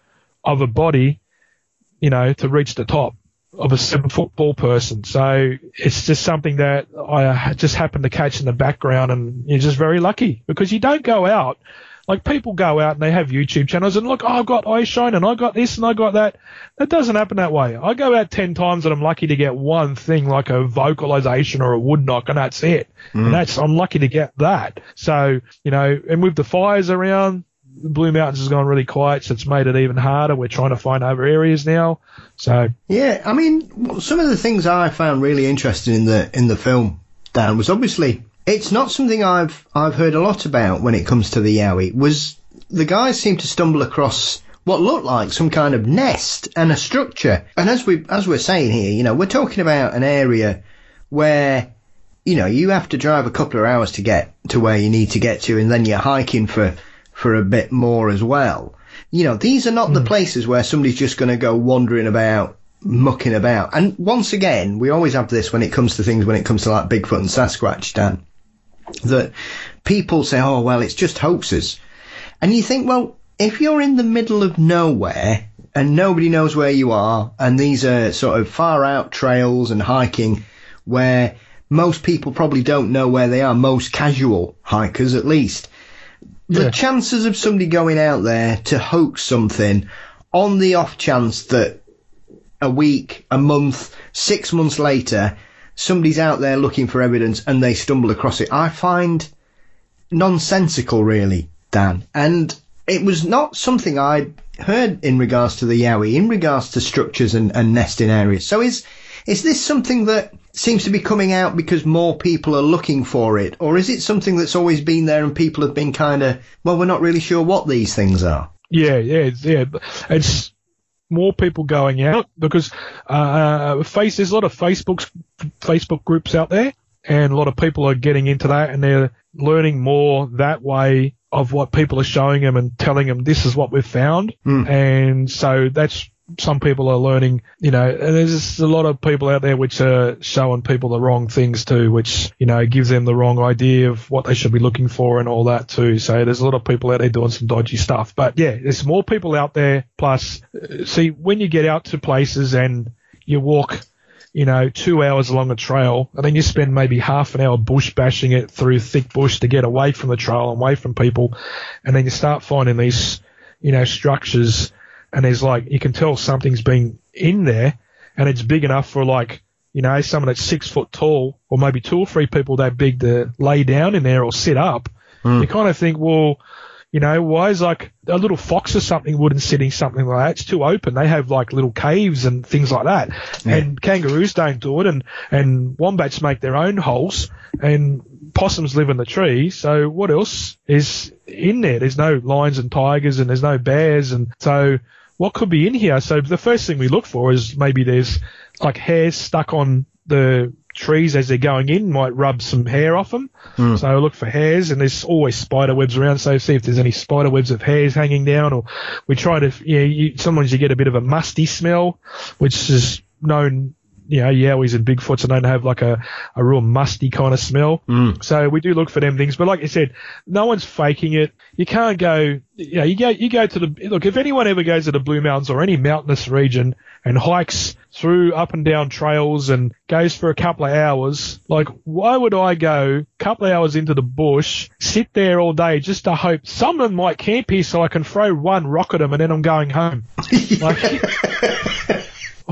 of a body, you know, to reach the top of a 7 foot tall person. So it's just something that I just happened to catch in the background, and you're just very lucky because you don't go out. Like people go out and they have YouTube channels and look, oh, I've got eyeshine and I got this and I got that. That doesn't happen that way. I go out 10 times and I'm lucky to get one thing like a vocalization or a wood knock, and that's it. And I'm lucky to get that. So, you know, and with the fires around, the Blue Mountains has gone really quiet, so it's made it even harder. We're trying to find other areas now. So yeah, I mean, some of the things I found really interesting in the film, Dan, was obviously it's not something I've heard a lot about when it comes to the Yowie. Was the guys seem to stumble across what looked like some kind of nest and a structure. And as we're saying here, you know, we're talking about an area where, you know, you have to drive a couple of hours to get to where you need to get to, and then you're hiking for a bit more as well. You know, these are not the places where somebody's just going to go wandering about, mucking about. And once again, we always have this when it comes to things, when it comes to like Bigfoot and Sasquatch, Dan, that people say, oh, well, it's just hoaxes. And you think, well, if you're in the middle of nowhere and nobody knows where you are, and these are sort of far out trails and hiking where most people probably don't know where they are, most casual hikers at least, the chances of somebody going out there to hoax something on the off chance that a week, a month, 6 months later, somebody's out there looking for evidence and they stumble across it, I find nonsensical, really, Dan. And it was not something I'd heard in regards to the Yowie, in regards to structures and nesting areas. So is this something that seems to be coming out because more people are looking for it, or is it something that's always been there and people have been kind of, well, we're not really sure what these things are? Yeah. It's more people going out because there's a lot of Facebook groups out there, and a lot of people are getting into that, and they're learning more that way of what people are showing them and telling them this is what we've found. And so that's, some people are learning, you know, and there's a lot of people out there which are showing people the wrong things too, which, you know, gives them the wrong idea of what they should be looking for and all that too. So there's a lot of people out there doing some dodgy stuff. But yeah, there's more people out there. Plus, see, when you get out to places and you walk, you know, 2 hours along a trail, and then you spend maybe half an hour bush bashing it through thick bush to get away from the trail, away from people, and then you start finding these, you know, structures. And there's like, you can tell something's been in there, and it's big enough for like, you know, someone that's 6 foot tall, or maybe 2 or 3 people that big to lay down in there or sit up. You kind of think, well, you know, why is like a little fox or something wouldn't sit in something like that? It's too open. They have like little caves and things like that. Yeah. And kangaroos don't do it, and wombats make their own holes, and possums live in the tree. So what else is in there? There's no lions and tigers, and there's no bears, and so what could be in here? So the first thing we look for is maybe there's like hairs stuck on the trees as they're going in, might rub some hair off them. So I look for hairs, and there's always spider webs around, so see if there's any spider webs of hairs hanging down. Or we try to, sometimes you get a bit of a musty smell, which is known, you know, Yowies and Bigfoots are known to have like a real musty kind of smell. So we do look for them things. But like I said, no one's faking it. You can't go, you know, you go to the, look, if anyone ever goes to the Blue Mountains or any mountainous region and hikes through up and down trails and goes for a couple of hours, like, why would I go a couple of hours into the bush, sit there all day just to hope someone might camp here so I can throw one rock at them and then I'm going home? Like,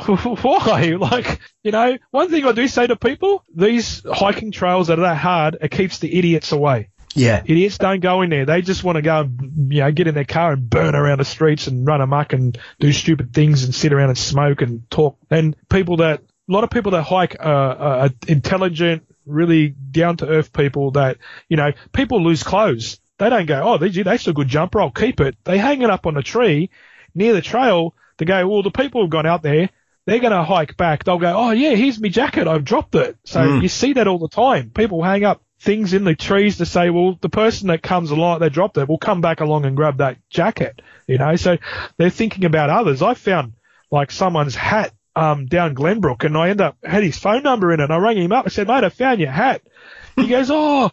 why? Like, you know, one thing I do say to people, these hiking trails that are that hard, it keeps the idiots away. Yeah. Idiots don't go in there. They just want to go and, you know, get in their car and burn around the streets and run amok and do stupid things and sit around and smoke and talk. And a lot of people that hike are intelligent, really down-to-earth people that, you know, people lose clothes. They don't go, oh, that's a good jumper, I'll keep it. They hang it up on a tree near the trail to go, well, the people who've gone out there, they're going to hike back. They'll go, oh, yeah, here's my jacket, I've dropped it. So you see that all the time. People hang up things in the trees to say, well, the person that comes along, they dropped it, will come back along and grab that jacket, you know. So they're thinking about others. I found, like, someone's hat down Glenbrook, and I had his phone number in it, and I rang him up. I said, mate, I found your hat. He goes, I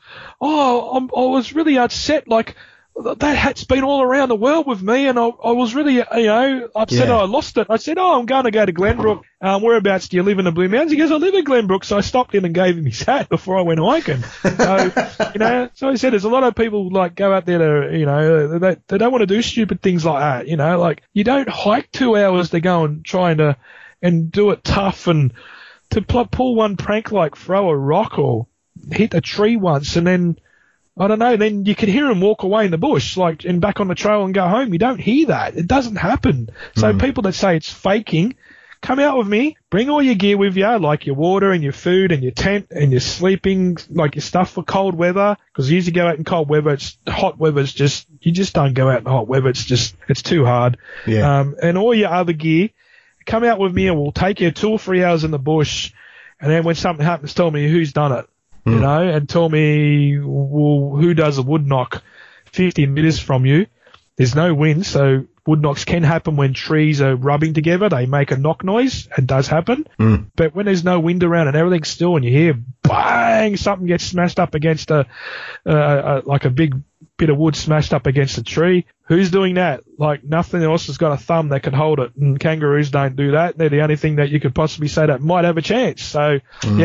was really upset, like, that hat's been all around the world with me, and I was really, you know, upset I lost it. I said, I'm going to go to Glenbrook. Whereabouts do you live in the Blue Mountains? He goes, I live in Glenbrook. So I stopped in and gave him his hat before I went hiking. So, you know, so he said there's a lot of people, like, go out there to, you know, they don't want to do stupid things like that, you know, like, you don't hike 2 hours to go and try and do it tough and to pull one prank like throw a rock or hit a tree once and then, I don't know, then you could hear him walk away in the bush, like, and back on the trail and go home. You don't hear that. It doesn't happen. So people that say it's faking, come out with me, bring all your gear with you, like your water and your food and your tent and your sleeping, like your stuff for cold weather, because you usually go out in cold weather. Hot weather's just, you just don't go out in hot weather. It's too hard. Yeah. And all your other gear, come out with me and we'll take you 2 or 3 hours in the bush. And then when something happens, tell me who's done it. You know, and tell me, well, who does a wood knock 50 metres from you? There's no wind, so wood knocks can happen when trees are rubbing together. They make a knock noise. It does happen. But when there's no wind around and everything's still and you hear bang, something gets smashed up against like a big bit of wood smashed up against a tree, who's doing that? Like, nothing else has got a thumb that can hold it, and kangaroos don't do that. They're the only thing that you could possibly say that might have a chance. So,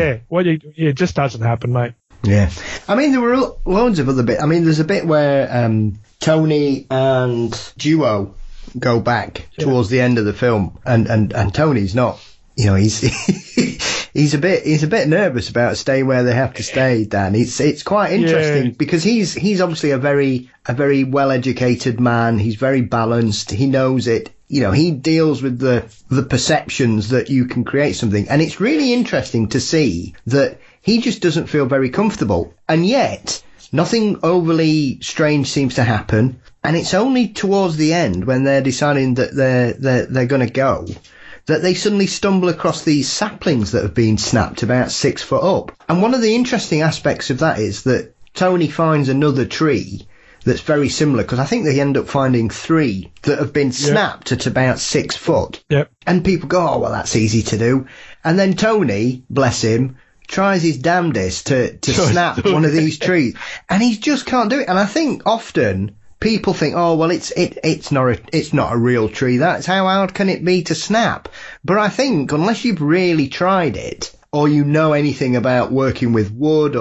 it just doesn't happen, mate. Yeah. I mean, there were loads of other bits. I mean, there's a bit where Tony and Duo go back towards the end of the film, and Tony's not, you know, he's a bit nervous about staying where they have to stay, Dan. It's quite interesting because he's obviously a very well educated man. He's very balanced. He knows it. You know, he deals with the perceptions that you can create something, and it's really interesting to see that he just doesn't feel very comfortable, and yet nothing overly strange seems to happen. And it's only towards the end when they're deciding that they're going to go, that they suddenly stumble across these saplings that have been snapped about 6 foot up. And one of the interesting aspects of that is that Tony finds another tree that's very similar, because I think they end up finding 3 that have been snapped at about 6 foot. Yep. And people go, oh, well, that's easy to do. And then Tony, bless him, tries his damnedest to snap one of these trees, and he just can't do it. And I think often people think, oh, well, it's not a real tree. That's how hard can it be to snap? But I think unless you've really tried it, or you know anything about working with wood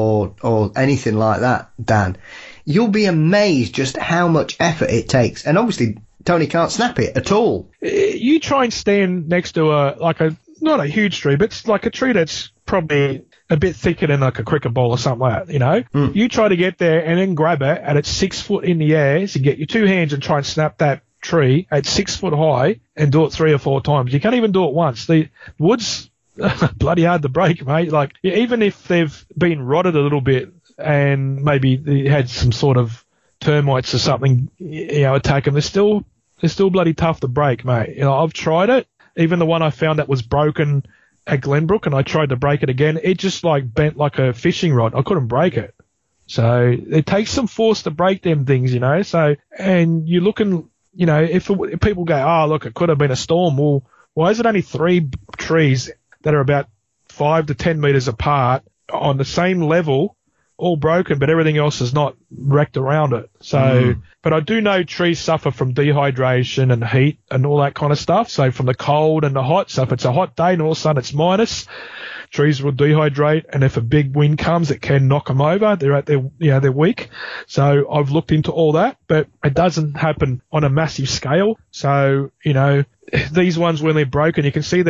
or anything like that, Dan, you'll be amazed just how much effort it takes. And obviously, Tony can't snap it at all. You try and stand next to not a huge tree, but it's like a tree that's probably a bit thicker than like a cricket ball or something like that, you know. You try to get there and then grab it, and it's 6 foot in the air, so you get your 2 hands and try and snap that tree at 6 foot high and do it 3 or 4 times. You can't even do it once. The wood's bloody hard to break, mate. Like, even if they've been rotted a little bit and maybe they had some sort of termites or something, you know, attack them, they're still bloody tough to break, mate. You know, I've tried it. Even the one I found that was broken at Glenbrook, and I tried to break it again, it just like bent like a fishing rod. I couldn't break it. So it takes some force to break them things, you know. So, and you're looking, you know, if people go, oh, look, it could have been a storm. Well, why is it only 3 trees that are about 5 to 10 metres apart on the same level, all broken, but everything else is not wrecked around it? So, but I do know trees suffer from dehydration and heat and all that kind of stuff. So from the cold and the hot, so if it's a hot day and all of a sudden it's minus, trees will dehydrate, and if a big wind comes, it can knock them over. They're weak. So I've looked into all that, but it doesn't happen on a massive scale. So, these ones, when they're broken, you can see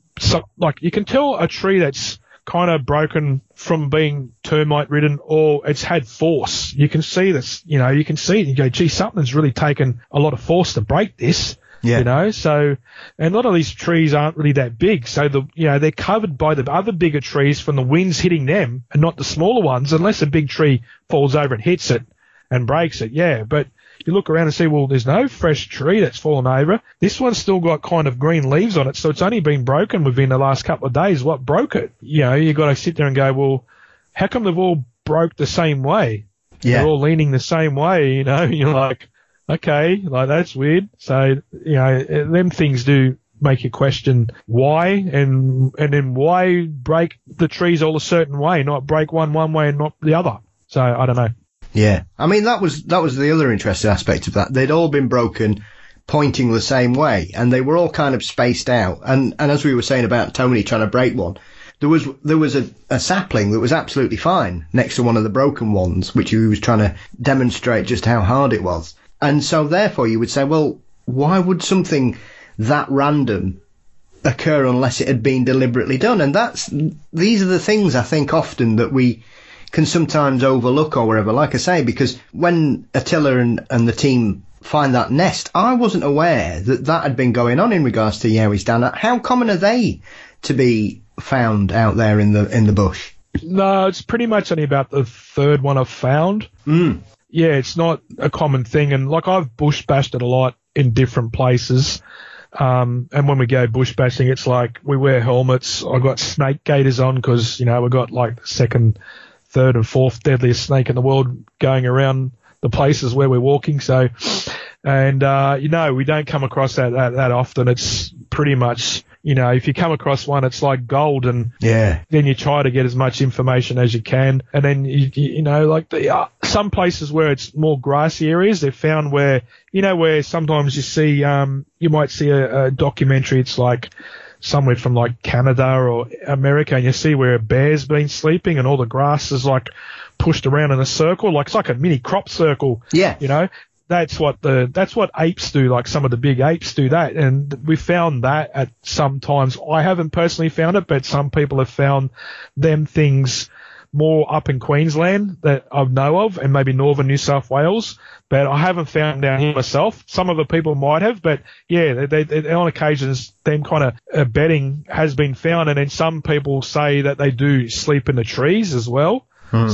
you can tell a tree that's kind of broken from being termite ridden, or it's had force. You can see this, you can see it. You go, gee, something's really taken a lot of force to break this. Yeah. So, and a lot of these trees aren't really that big. So they're covered by the other bigger trees from the winds hitting them and not the smaller ones, unless a big tree falls over and hits it and breaks it. Yeah. But you look around and see, well, there's no fresh tree that's fallen over. This one's still got kind of green leaves on it. So it's only been broken within the last couple of days. What broke it? You got to sit there and go, well, how come they've all broke the same way? Yeah. They're all leaning the same way, you're like, okay, that's weird. So, them things do make you question why, and then why break the trees all a certain way, not break one way and not the other. So, I don't know. Yeah. I mean, that was the other interesting aspect of that. They'd all been broken pointing the same way, and they were all kind of spaced out. And as we were saying about Tony trying to break one, there was a sapling that was absolutely fine next to one of the broken ones, which he was trying to demonstrate just how hard it was. And so therefore you would say, well, why would something that random occur unless it had been deliberately done? And these are the things I think often that we can sometimes overlook or whatever, like I say, because when Attila and the team find that nest, I wasn't aware that had been going on in regards to Yowies, Dan. How common are they to be found out there in the bush? No, it's pretty much only about the third one I've found. Yeah, it's not a common thing. And I've bush bashed it a lot in different places. And when we go bush bashing, it's like we wear helmets. I got snake gaiters on because, we got the second, third and fourth deadliest snake in the world going around the places where we're walking. So, and, we don't come across that often. It's pretty much, if you come across one, it's like gold, and then you try to get as much information as you can. And then, some places where it's more grassy areas, they've found where sometimes you see, you might see a documentary, it's like somewhere from Canada or America, and you see where a bear's been sleeping and all the grass is pushed around in a circle, it's like a mini crop circle. Yeah. That's what apes do. Some of the big apes do that, and we found that at some times. I haven't personally found it, but some people have found them things more up in Queensland that I know of, and maybe northern New South Wales. But I haven't found down here myself. Some of the people might have, but yeah, they on occasions, them kind of bedding has been found, and then some people say that they do sleep in the trees as well.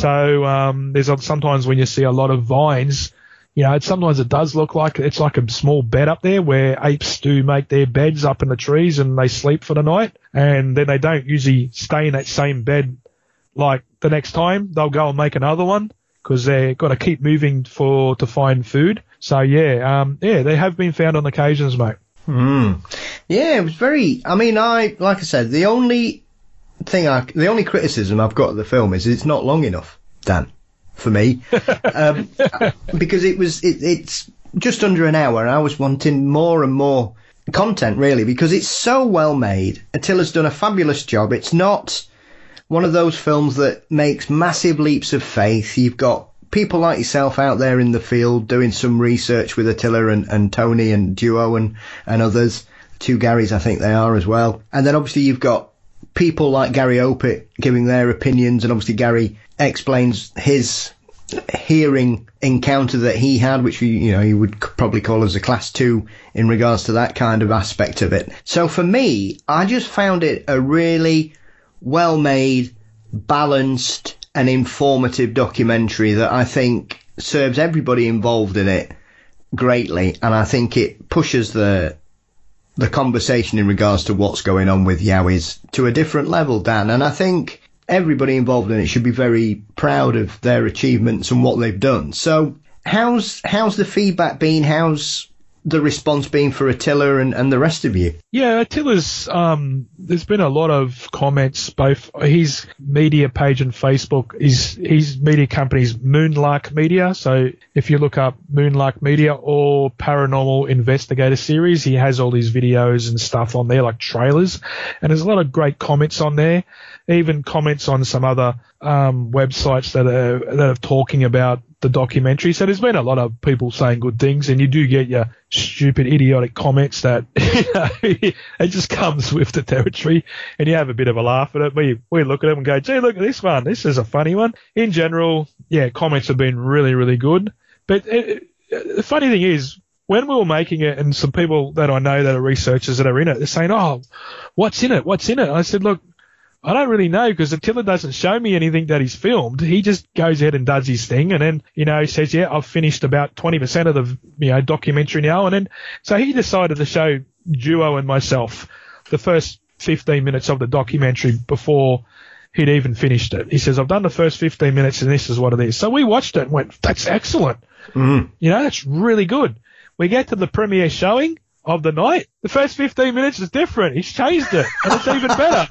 So there's sometimes when you see a lot of vines. Sometimes it does look like it's like a small bed up there where apes do make their beds up in the trees and they sleep for the night, and then they don't usually stay in that same bed the next time. They'll go and make another one because they've got to keep moving to find food. So they have been found on occasions, mate. Yeah, it was very. I mean, like I said, the only criticism I've got of the film is it's not long enough, Dan. For me, because it's just under an hour, and I was wanting more and more content, really, because it's so well made. Attila's done a fabulous job. It's not one of those films that makes massive leaps of faith. You've got people like yourself out there in the field doing some research with Attila and Tony and Duo and others. 2 Garys, I think they are as well. And then obviously you've got people like Gary Opit giving their opinions, and obviously Gary explains his hearing encounter that he had, which you would probably call as a class 2 in regards to that kind of aspect of it. So for me, I just found it a really well made, balanced and informative documentary that I think serves everybody involved in it greatly, and I think it pushes the conversation in regards to what's going on with Yowies to a different level, Dan. And I think everybody involved in it should be very proud of their achievements and what they've done. So how's the feedback been? How's the response been for Attila and the rest of you? Yeah, Attila's, there's been a lot of comments, both his media page and Facebook. His media company's Moonlark Media. So if you look up Moonlark Media or Paranormal Investigator Series, he has all these videos and stuff on there, like trailers. And there's a lot of great comments on there, even comments on some other websites that are talking about the documentary. So there's been a lot of people saying good things, and you do get your stupid, idiotic comments that, it just comes with the territory, and you have a bit of a laugh at it. We look at it and go, gee, look at this one. This is a funny one. In general, yeah, comments have been really, really good. But the funny thing is, when we were making it, and some people that I know that are researchers that are in it, they're saying, oh, what's in it? What's in it? I said, look, I don't really know, because Attila doesn't show me anything that he's filmed. He just goes ahead and does his thing, and then, he says, yeah, I've finished about 20% of the, documentary now. And then, so he decided to show Duo and myself the first 15 minutes of the documentary before he'd even finished it. He says, I've done the first 15 minutes and this is what it is. So we watched it and went, that's excellent. Mm-hmm. That's really good. We get to the premiere showing of the night. The first 15 minutes is different. He's changed it, and it's even better.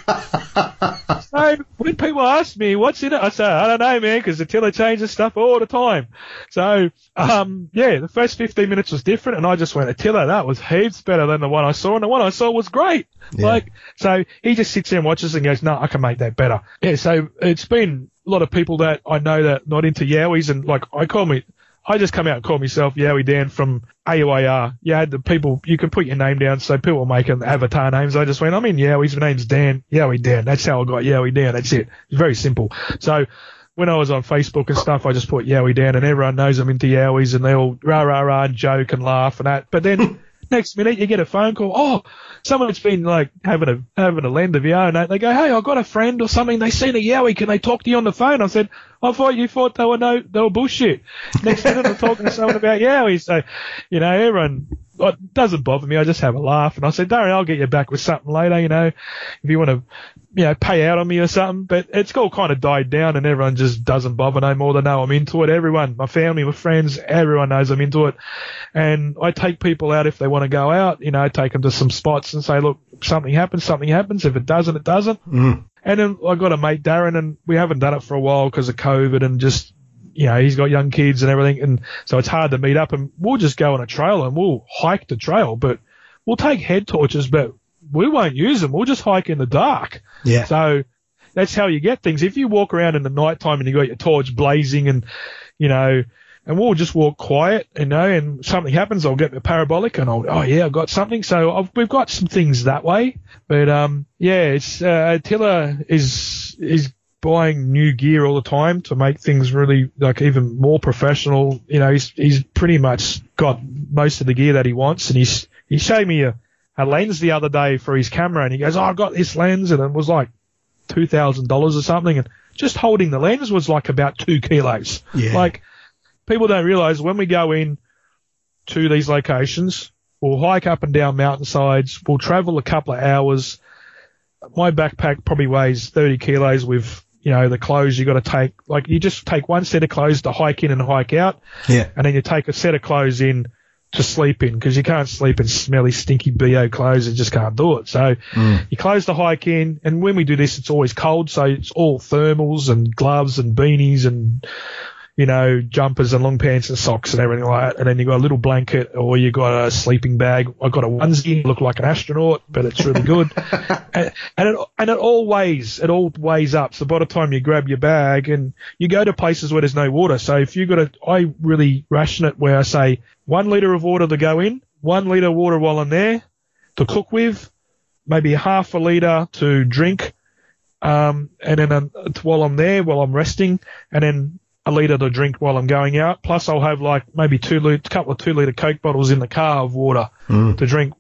So when people ask me what's in it, I say, I don't know, man, because Attila changes stuff all the time. So, the first 15 minutes was different, and I just went, Attila, that was heaps better than the one I saw, and the one I saw was great. Yeah. So he just sits there and watches and goes, no, I can make that better. Yeah, so it's been a lot of people that I know that not into Yowies, and I just come out and call myself Yowie Dan from AUAR. You had the people, you can put your name down, so people make an avatar names. I just went, I'm in Yowies, my name's Dan, Yowie Dan. That's how I got Yowie Dan. That's it. It's very simple. So when I was on Facebook and stuff, I just put Yowie Dan, and everyone knows I'm into Yowies, and they all rah, rah, rah, and joke and laugh and that. But then next minute you get a phone call, oh, someone's been having a lend of you, and they go, hey, I've got a friend or something, they seen a Yowie, can they talk to you on the phone? I said, I thought you thought they were bullshit. Next minute I'm talking to someone about Yowie. So, everyone, it doesn't bother me. I just have a laugh. And I said, Darren, I'll get you back with something later, if you want to, pay out on me or something. But it's all kind of died down, and everyone just doesn't bother no more. They know I'm into it. Everyone, my family, my friends, everyone knows I'm into it. And I take people out if they want to go out, take them to some spots and say, look, something happens. If it doesn't, it doesn't. Mm. And then I got a mate, Darren, and we haven't done it for a while because of COVID and just, he's got young kids and everything. And so it's hard to meet up, and we'll just go on a trail and we'll hike the trail, but we'll take head torches, but we won't use them. We'll just hike in the dark. Yeah. So that's how you get things. If you walk around in the nighttime and you got your torch blazing and, and we'll just walk quiet, and something happens, I'll get the parabolic and I've got something. So we've got some things that way. But, it's, Attila is buying new gear all the time to make things really, even more professional. He's pretty much got most of the gear that he wants. And he showed me a lens the other day for his camera, and he goes, I've got this lens, and it was like $2,000 or something. And just holding the lens was about 2 kilos. Yeah. People don't realize when we go in to these locations, we'll hike up and down mountainsides, we'll travel a couple of hours. My backpack probably weighs 30 kilos with, the clothes you got to take. You just take one set of clothes to hike in and hike out. Yeah. And then you take a set of clothes in to sleep in, because you can't sleep in smelly, stinky BO clothes. You just can't do it. So you close the hike in, and when we do this, it's always cold. So it's all thermals and gloves and beanies and, jumpers and long pants and socks and everything like that. And then you got a little blanket, or you got a sleeping bag. I got a onesie, look like an astronaut, but it's really good. and it all weighs up. So by the time you grab your bag, and you go to places where there's no water. So if I really ration it where I say 1 litre of water to go in, 1 litre of water while I'm there to cook with, maybe half a litre to drink, and then while I'm there, while I'm resting, and then a litre to drink while I'm going out. Plus I'll have maybe couple of 2 litre Coke bottles in the car of water to drink,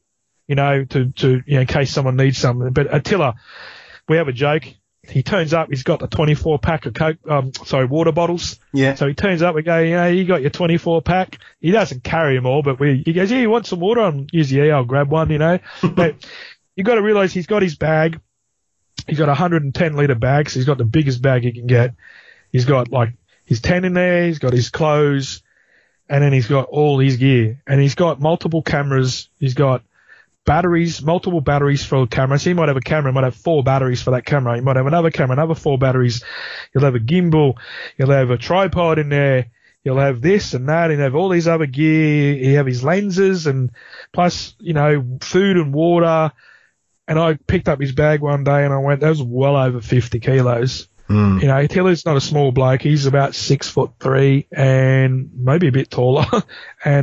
to in case someone needs something. But Attila, we have a joke. He turns up, he's got the 24 pack of water bottles. Yeah. So he turns up, we go, you got your 24 pack. He doesn't carry them all, but he goes, yeah, you want some water? I'm usually, I'll grab one, But you got to realize he's got his bag. He's got a 110 litre bag, so he's got the biggest bag he can get. He's got his tent in there, he's got his clothes, and then he's got all his gear, and he's got multiple cameras. He's got batteries, multiple batteries for cameras. He might have a camera, he might have 4 batteries for that camera. He might have another camera, another 4 batteries. He'll have a gimbal. He'll have a tripod in there. He'll have this and that, and he'll have all these other gear. He'll have his lenses, and plus, food and water. And I picked up his bag one day, and I went, that was well over 50 kilos. Tiller's not a small bloke. He's about 6'3" and maybe a bit taller. And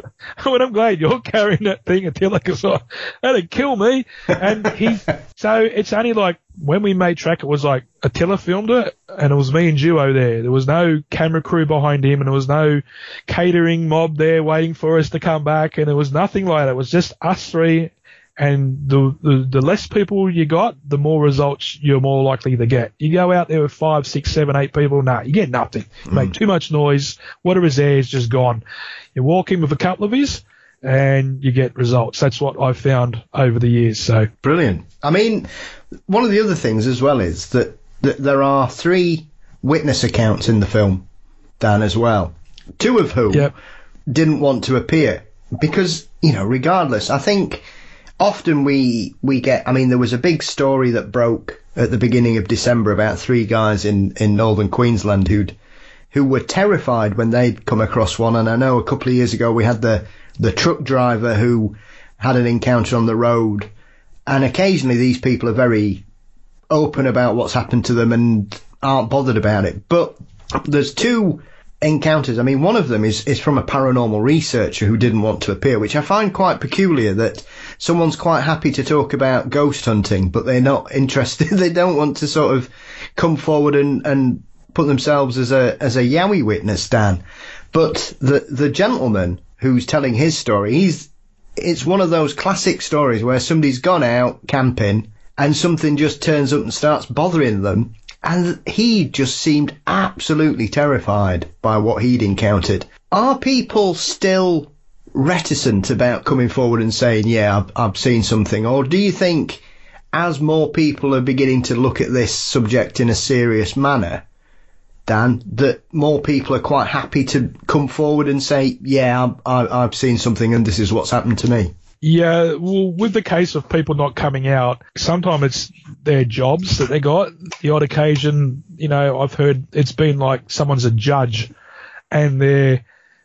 I'm glad you're carrying that thing, Attila, because that'd kill me. And so it's only like when we made Track, it was like Attila filmed it, and it was me and Duo there. There was no camera crew behind him, and there was no catering mob there waiting for us to come back, and it was nothing like that. It was just us 3. And the less people you got, the more results you're more likely to get. You go out there with 5, 6, 7, 8 people, you get nothing. You make too much noise. Whatever's there is just gone. You walk in with a couple of his, and you get results. That's what I've found over the years. So brilliant. I mean, one of the other things as well is that there are 3 witness accounts in the film, Dan, as well. 2 of whom didn't want to appear because, regardless, I think often we get, there was a big story that broke at the beginning of December about 3 guys in northern Queensland who were terrified when they'd come across one. And I know a couple of years ago we had the truck driver who had an encounter on the road. And occasionally these people are very open about what's happened to them and aren't bothered about it. But there's 2 encounters. One of them is from a paranormal researcher who didn't want to appear, which I find quite peculiar, that someone's quite happy to talk about ghost hunting, but they're not interested. They don't want to sort of come forward and put themselves as a Yowie witness, Dan. But the gentleman who's telling his story, it's one of those classic stories where somebody's gone out camping and something just turns up and starts bothering them. And he just seemed absolutely terrified by what he'd encountered. Are people still reticent about coming forward and saying, yeah, I've seen something? Or do you think as more people are beginning to look at this subject in a serious manner, Dan, that more people are quite happy to come forward and say, yeah, I've seen something and this is what's happened to me? Yeah, well, with the case of people not coming out, sometimes it's their jobs that they got. The odd occasion, I've heard it's been like someone's a judge and they've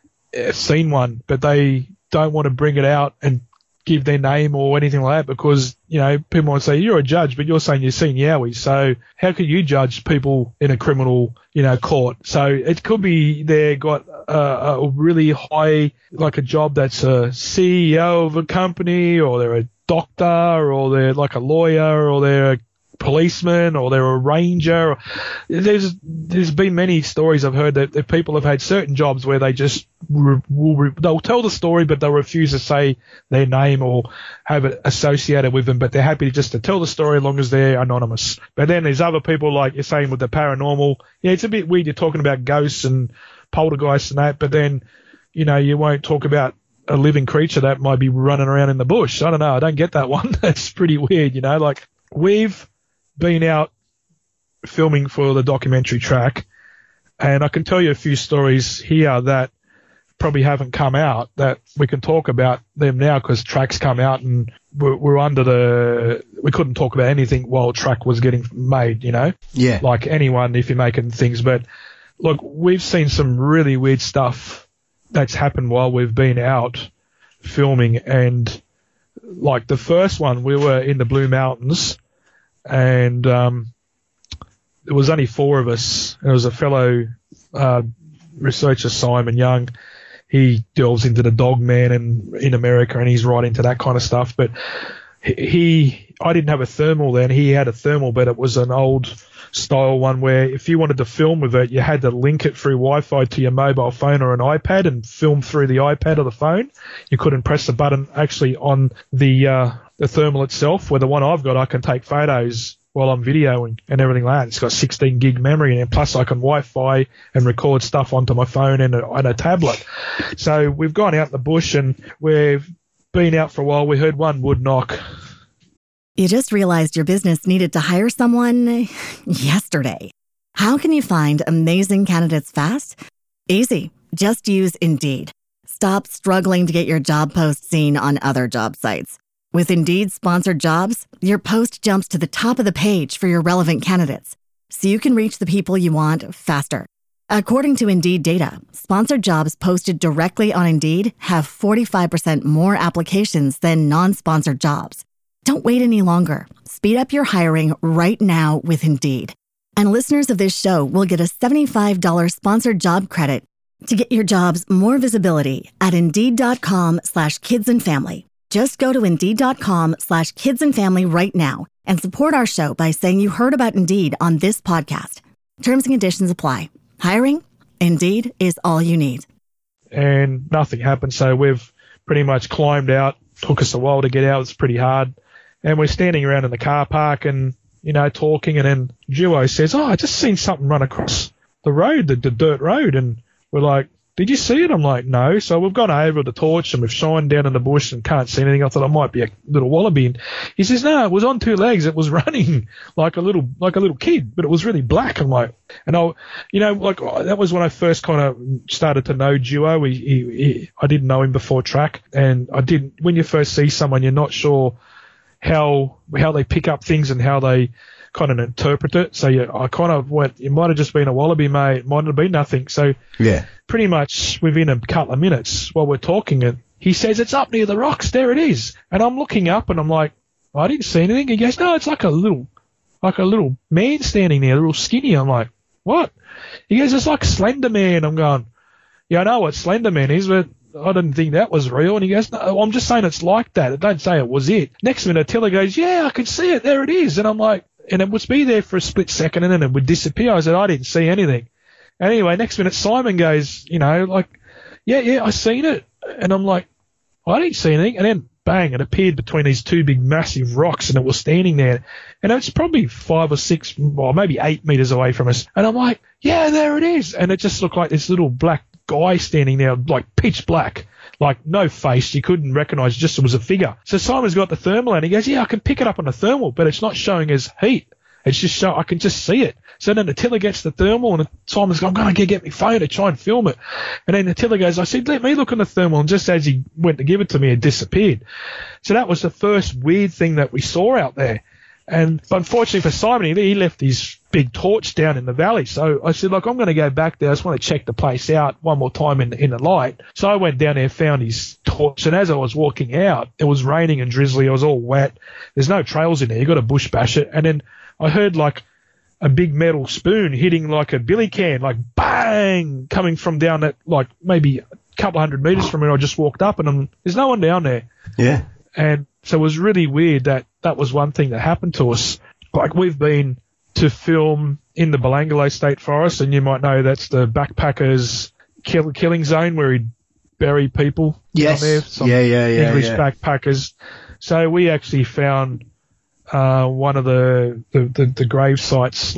seen one, but they don't want to bring it out and give their name or anything like that because, people might say, you're a judge, but you're saying you've seen Yowie. So how can you judge people in a criminal, court? So it could be they got a really high, like a job that's a CEO of a company, or they're a doctor, or they're like a lawyer, or they're a policeman, or they're a ranger. There's been many stories I've heard that people have had certain jobs where they just they'll tell the story, but they'll refuse to say their name or have it associated with them, but they're happy just to tell the story as long as they're anonymous. But then there's other people, like you're saying with the paranormal. Yeah, it's a bit weird. You're talking about ghosts and poltergeists and that, but then, you won't talk about a living creature that might be running around in the bush. I don't know. I don't get that one. That's pretty weird, like we've been out filming for the documentary Track, and I can tell you a few stories here that probably haven't come out that we can talk about them now because Track's come out and we're we couldn't talk about anything while Track was getting made, Yeah. Like anyone if you're making things. But look, we've seen some really weird stuff that's happened while we've been out filming, and like the first one, we were in the Blue Mountains, and there was only 4 of us. There was a fellow researcher, Simon Young. He delves into the dog man in America, and he's right into that kind of stuff. But I didn't have a thermal then. He had a thermal, but it was an old style one where if you wanted to film with it, you had to link it through Wi-Fi to your mobile phone or an iPad and film through the iPad or the phone. You couldn't press the button actually on the thermal itself. Where the one I've got, I can take photos while I'm videoing and everything like that. It's got 16 gig memory, and plus I can Wi-Fi and record stuff onto my phone and a tablet. So we've gone out in the bush and we've been out for a while. We heard one wood knock. You just realized your business needed to hire someone yesterday. How can you find amazing candidates fast? Easy. Just use Indeed. Stop struggling to get your job post seen on other job sites. With Indeed sponsored jobs, your post jumps to the top of the page for your relevant candidates, so you can reach the people you want faster. According to Indeed data, sponsored jobs posted directly on Indeed have 45% more applications than non-sponsored jobs. Don't wait any longer. Speed up your hiring right now with Indeed. And listeners of this show will get a $75 sponsored job credit to get your jobs more visibility at Indeed.com/kidsandfamily. Just go to Indeed.com/kidsandfamily right now and support our show by saying you heard about Indeed on this podcast. Terms and conditions apply. Hiring? Indeed is all you need. And nothing happened, so we've pretty much climbed out. Took us a while to get out. It's pretty hard. And we're standing around in the car park and, talking, and then Duo says, I just seen something run across the road, the dirt road. And we're like, did you see it? I'm like, no. So we've gone over the torch and we've shined down in the bush and can't see anything. I thought it might be a little wallaby. And he says, no, it was on two legs. It was running like a little kid, but it was really black. I'm like, and that was when I first kind of started to know Duo. I didn't know him before track, and when you first see someone, you're not sure how they pick up things and how they kind of interpret it. So I kind of went, it might have just been a wallaby, mate. It might have been nothing. So yeah, pretty much within a couple of minutes while we're talking, and he says, it's up near the rocks. There it is. And I'm looking up and I'm like, I didn't see anything. He goes, no, it's like a little man standing there, a little skinny. I'm like, what? He goes, it's like Slender Man. I'm going, yeah, I know what Slender Man is, but I didn't think that was real. And he goes, no, I'm just saying it's like that. Don't say it was it. Next minute, Attila goes, yeah, I can see it. There it is. And I'm like, and it would be there for a split second and then it would disappear. I said, I didn't see anything. Anyway, next minute, Simon goes, yeah, I seen it. And I'm like, I didn't see anything. And then bang, it appeared between these two big massive rocks and it was standing there. And it's probably 5 or 6, or maybe 8 meters away from us. And I'm like, yeah, there it is. And it just looked like this little black guy standing there, like pitch black, like no face. You couldn't recognize, just it was a figure. So Simon's got the thermal and he goes, yeah, I can pick it up on the thermal, but it's not showing as heat. It's just I can just see it. So then Attila gets the thermal and Simon's going, I'm going to get my phone to try and film it. And then Attila goes, I said, let me look on the thermal. And just as he went to give it to me, it disappeared. So that was the first weird thing that we saw out there. But unfortunately for Simon, he left his big torch down in the valley. So I said, look, I'm going to go back there. I just want to check the place out one more time in the light. So I went down there, found his torch. And as I was walking out, it was raining and drizzly. I was all wet. There's no trails in there. You got to bush bash it. And then I heard like a big metal spoon hitting like a billy can, like bang, coming from down that, like maybe a couple 100 meters from where I just walked up, and there's no one down there. Yeah. And so it was really weird that was one thing that happened to us. Like, we've been to film in the Belangolo State Forest, and you might know that's the backpackers killing zone where he'd bury people. Yes. There, English backpackers. So we actually found one of the grave sites,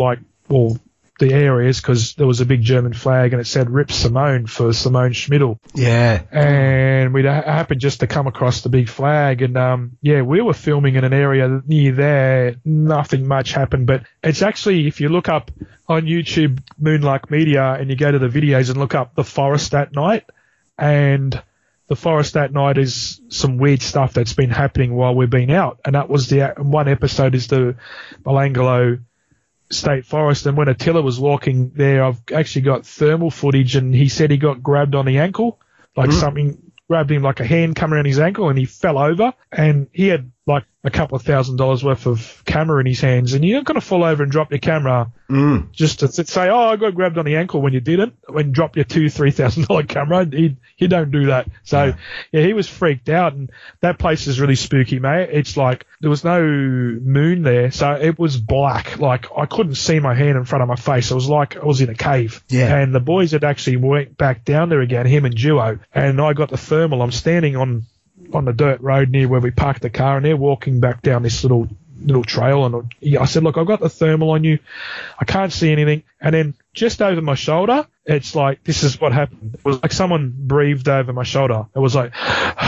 the areas, because there was a big German flag and it said Rip Simone for Simone Schmidl. Yeah. And we happened just to come across the big flag, and we were filming in an area near there. Nothing much happened, but it's actually, if you look up on YouTube Moonlark Media and you go to the videos and look up The Forest at Night, and The Forest at Night is some weird stuff that's been happening while we've been out. And that was one episode is the Belangolo State Forest. And when Attila was walking there, I've actually got thermal footage, and he said he got grabbed on the ankle, like something grabbed him, like a hand come around his ankle, and he fell over, and he had like a couple of $1,000s worth of camera in his hands, and you're not going to fall over and drop your camera just to say, oh, I got grabbed on the ankle when you didn't, when you drop your $2,000-$3,000 camera. You don't do that. So yeah, he was freaked out, and that place is really spooky, mate. It's like there was no moon there, so it was black. Like, I couldn't see my hand in front of my face. It was like I was in a cave. Yeah. And the boys had actually went back down there again, him and Duo, and I got the thermal. I'm standing on the dirt road near where we parked the car, and they're walking back down this little trail, and I said, look, I've got the thermal on you. I can't see anything. And then just over my shoulder, it's like, this is what happened. It was like someone breathed over my shoulder. It was like,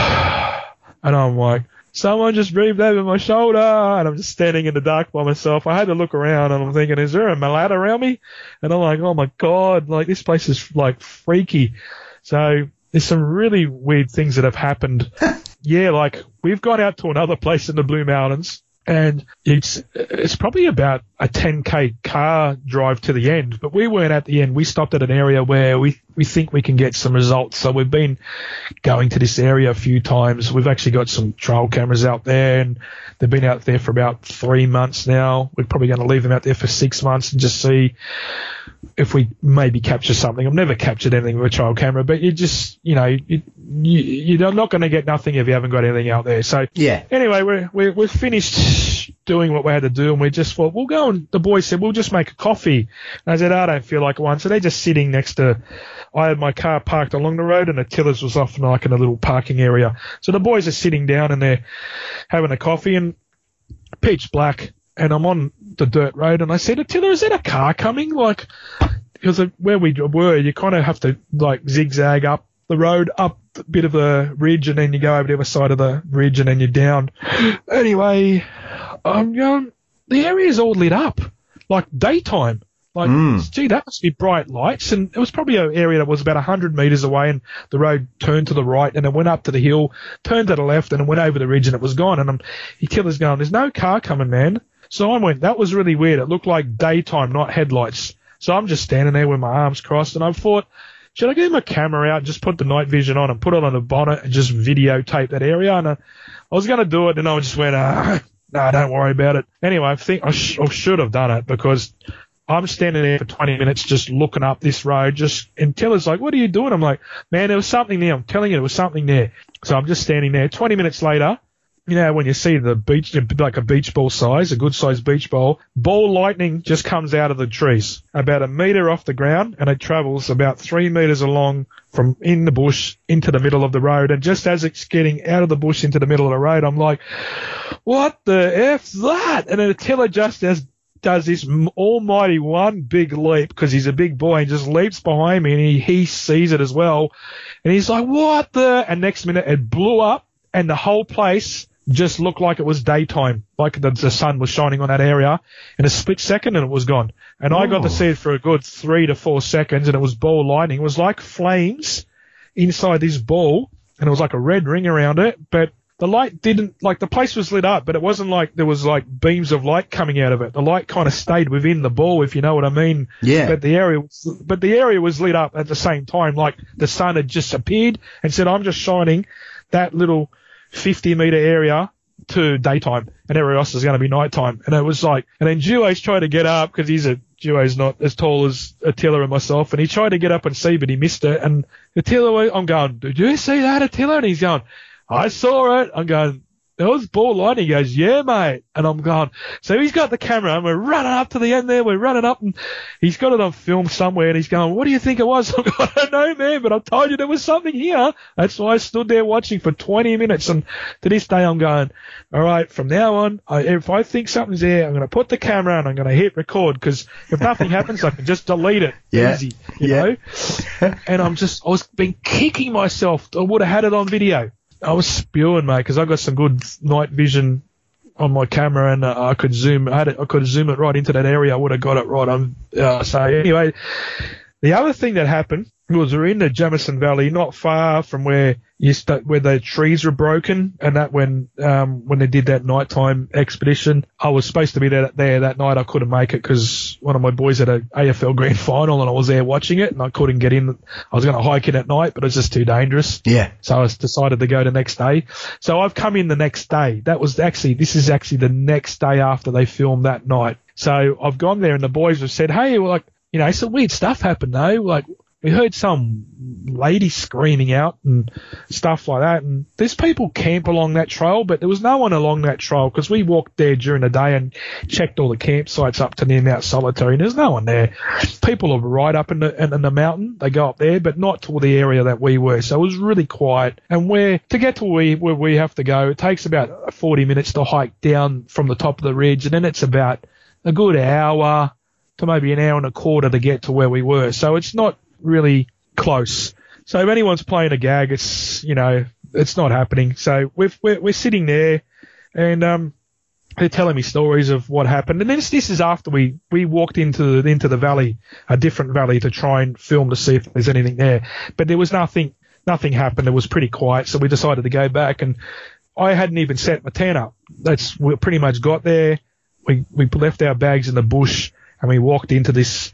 and I'm like, someone just breathed over my shoulder, and I'm just standing in the dark by myself. I had to look around, and I'm thinking, is there a mallet around me? And I'm like, oh my God, like, this place is like freaky. So there's some really weird things that have happened. Yeah, like we've gone out to another place in the Blue Mountains, and it's probably about a 10K car drive to the end, but we weren't at the end. We stopped at an area where we think we can get some results. So we've been going to this area a few times. We've actually got some trail cameras out there, and they've been out there for about 3 months now. We're probably going to leave them out there for 6 months and just see if we maybe capture something. I've never captured anything with a trail camera, but you're not going to get nothing if you haven't got anything out there. So yeah. Anyway, we're finished doing what we had to do, and we just thought we'll go, and the boys said we'll just make a coffee. And I said I don't feel like one, so they're just sitting next to. I had my car parked along the road, and the tillers was off like in a little parking area. So the boys are sitting down and they're having a coffee, and pitch black, and I'm on the dirt road, and I said to Tiller, is that a car coming? Like, because where we were, you kind of have to like zigzag up the road, up a bit of a ridge, and then you go over the other side of the ridge, and then you're down. Anyway, I'm going, the area's all lit up, like daytime. Like, gee, that must be bright lights. And it was probably an area that was about 100 metres away, and the road turned to the right, and it went up to the hill, turned to the left, and it went over the ridge, and it was gone. And the killer's going, there's no car coming, man. So I went, that was really weird. It looked like daytime, not headlights. So I'm just standing there with my arms crossed, and I thought, should I get my camera out, just put the night vision on and put it on the bonnet and just videotape that area? And I was going to do it, and I just went, no, don't worry about it. Anyway, I think I should have done it, because I'm standing there for 20 minutes just looking up this road, and Tiller's like, what are you doing? I'm like, man, there was something there. I'm telling you, there was something there. So I'm just standing there. 20 minutes later, you know, when you see the beach, like a beach ball size, a good sized beach ball lightning just comes out of the trees about a metre off the ground, and it travels about 3 metres along from in the bush into the middle of the road. And just as it's getting out of the bush into the middle of the road, I'm like, what the F's that? And then Tiller just does this almighty one big leap, because he's a big boy, and just leaps behind me, and he sees it as well. And he's like, what the? And next minute it blew up, and the whole place just looked like it was daytime, like the sun was shining on that area in a split second, and it was gone. And I got to see it for a good 3 to 4 seconds, and it was ball lightning. It was like flames inside this ball, and it was like a red ring around it, but the light didn't, like, the place was lit up, but it wasn't like there was like beams of light coming out of it. The light kind of stayed within the ball, if you know what I mean. Yeah. But the area was lit up at the same time, like the sun had just appeared and said, I'm just shining that little 50-metre area to daytime, and everywhere else is going to be nighttime. And it was like, and then Duo's tried to get up, because Duo's not as tall as Attila and myself, and he tried to get up and see, but he missed it. And Attila, I'm going, did you see that, Attila? And he's going, I saw it. I'm going, that was ball lightning. He goes, yeah, mate. And I'm going, so he's got the camera, and we're running up to the end there. We're running up, and he's got it on film somewhere, and he's going, what do you think it was? I'm going, I don't know, man, but I told you there was something here. That's why I stood there watching for 20 minutes. And to this day, I'm going, all right, from now on, if I think something's there, I'm going to put the camera and I'm going to hit record, because if nothing happens, I can just delete it. Yeah. Easy, you know? And I was been kicking myself. I would have had it on video. I was spewing, mate, because I got some good night vision on my camera, and I could zoom. I could zoom it right into that area. I would have got it right on. So anyway, the other thing that happened was we're in the Jamison Valley, not far from where where the trees were broken, and that when they did that nighttime expedition, I was supposed to be there that night. I couldn't make it because one of my boys had an AFL grand final, and I was there watching it, and I couldn't get in. I was going to hike in at night, but it was just too dangerous. Yeah. So I decided to go the next day. So I've come in the next day. This is actually the next day after they filmed that night. So I've gone there, and the boys have said, hey, well, like, you know, some weird stuff happened though. Like, we heard some lady screaming out and stuff like that. And there's people camp along that trail, but there was no one along that trail because we walked there during the day and checked all the campsites up to near Mount Solitary, and there's no one there. People are right up in the mountain. They go up there, but not to the area that we were. So it was really quiet. And to get to where we have to go, it takes about 40 minutes to hike down from the top of the ridge, and then it's about a good hour to maybe an hour and a quarter to get to where we were. So it's not really close. So if anyone's playing a gag, it's not happening. So we're sitting there, and they're telling me stories of what happened. And this is after we walked into the valley, a different valley, to try and film to see if there's anything there. But there was nothing happened. It was pretty quiet. So we decided to go back, and I hadn't even set my tent up. We pretty much got there. We left our bags in the bush, and we walked into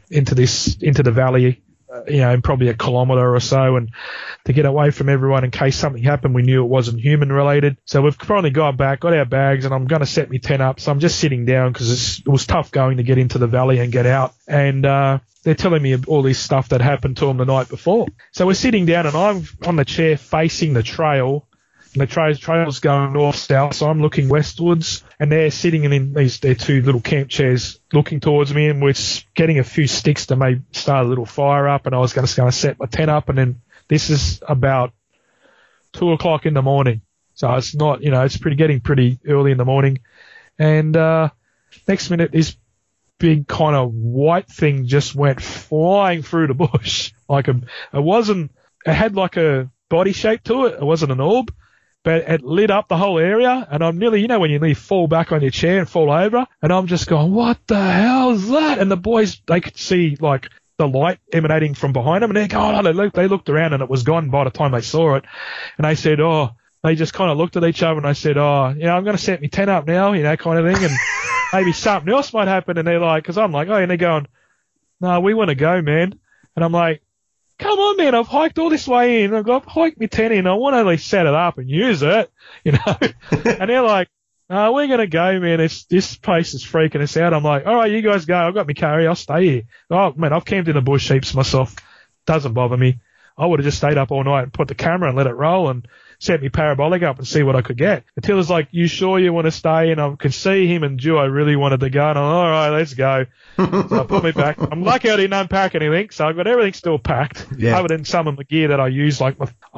the valley, probably a kilometre or so, and to get away from everyone in case something happened. We knew it wasn't human related. So we've finally got back, got our bags, and I'm going to set my tent up. So I'm just sitting down because it was tough going to get into the valley and get out. And they're telling me all this stuff that happened to them the night before. So we're sitting down, and I'm on the chair facing the trail. And the trail's going north-south, so I'm looking westwards, and they're sitting in their two little camp chairs looking towards me, and we're getting a few sticks to maybe start a little fire up, and I was going to set my tent up, and then this is about 2 o'clock in the morning. So it's not, it's getting pretty early in the morning. And next minute, this big kind of white thing just went flying through the bush. It had like a body shape to it. It wasn't an orb. But it lit up the whole area, and I'm nearly, when you nearly fall back on your chair and fall over, and I'm just going, what the hell is that? And the boys, they could see, like, the light emanating from behind them, and they're going, they looked around, and it was gone by the time they saw it. And they said, they just kind of looked at each other, and I said, I'm going to set my tent up now, kind of thing, and maybe something else might happen. And they're like, because I'm like, and they're going, no, we want to go, man. And I'm like, come on, man, I've hiked all this way in. I've hiked my tent in. I want to at least set it up and use it, And they're like, no, we're going to go, man. This place is freaking us out. I'm like, all right, you guys go. I've got my carry. I'll stay here. Oh, man, I've camped in the bush heaps myself. Doesn't bother me. I would have just stayed up all night and put the camera and let it roll and set me parabolic up and see what I could get. Attila's like, you sure you want to stay? And I could see him and Duo really wanted to go. And I'm like, all right, let's go. So I put me back. I'm lucky I didn't unpack anything, so I've got everything still packed. Yeah. Other than some of the gear that I use, I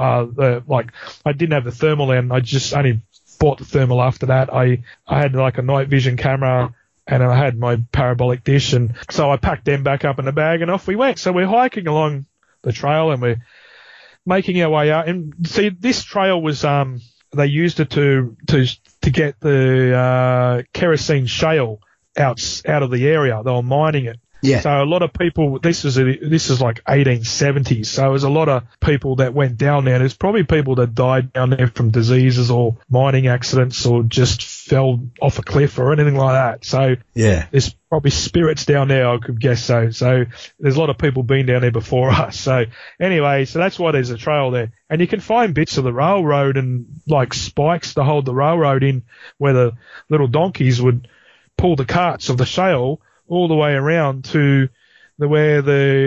didn't have the thermal then. I just only bought the thermal after that. I had like a night vision camera, and I had my parabolic dish, and so I packed them back up in the bag, and off we went. So we're hiking along the trail, and we're making our way out. And see, this trail was they used it to get the kerosene shale out of the area. They were mining it. Yeah. So a lot of people, this is like 1870s. So there's a lot of people that went down there. There's probably people that died down there from diseases or mining accidents or just fell off a cliff or anything like that. So yeah, there's probably spirits down there, I could guess so. So there's a lot of people been down there before us. So anyway, so that's why there's a trail there. And you can find bits of the railroad and like spikes to hold the railroad in where the little donkeys would pull the carts of the shale all the way around to where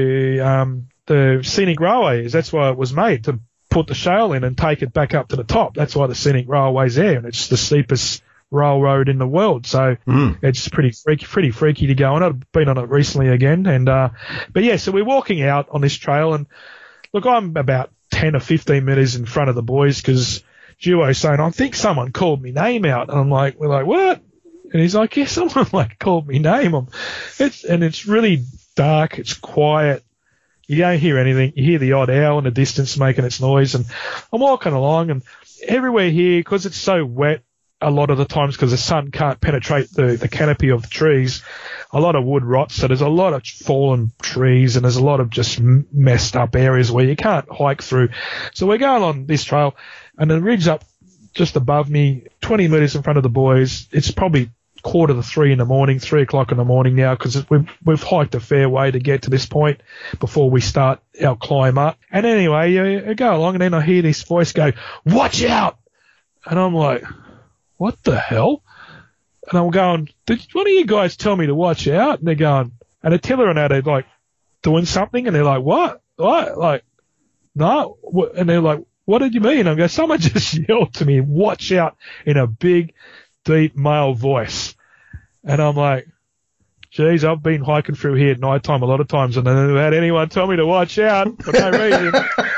the scenic railway is. That's why it was made, to put the shale in and take it back up to the top. That's why the scenic railway's there, and it's the steepest railroad in the world. So it's pretty freaky to go on. I've been on it recently again, and but yeah. So we're walking out on this trail, and look, I'm about 10 or 15 minutes in front of the boys because Duo's saying, I think someone called me name out, and we're like, what? And he's like, yeah, someone called me name. It's really dark. It's quiet. You don't hear anything. You hear the odd owl in the distance making its noise. And I'm walking along, and everywhere here, because it's so wet a lot of the times because the sun can't penetrate the canopy of the trees, a lot of wood rots. So there's a lot of fallen trees, and there's a lot of just messed up areas where you can't hike through. So we're going on this trail, and the ridge up just above me, 20 metres in front of the boys. It's probably 3 o'clock in the morning now, because we've hiked a fair way to get to this point before we start our climb up. And anyway, you go along, and then I hear this voice go, watch out! And I'm like, what the hell? And I'm going, did one of you guys tell me to watch out? And they're going, and Attila and they're like doing something, and they're like, what? Like, no. And they're like, what did you mean? I'm going, someone just yelled to me, watch out, in a big, deep male voice. And I'm like, geez, I've been hiking through here at night time a lot of times, and I never had anyone tell me to watch out for no reason.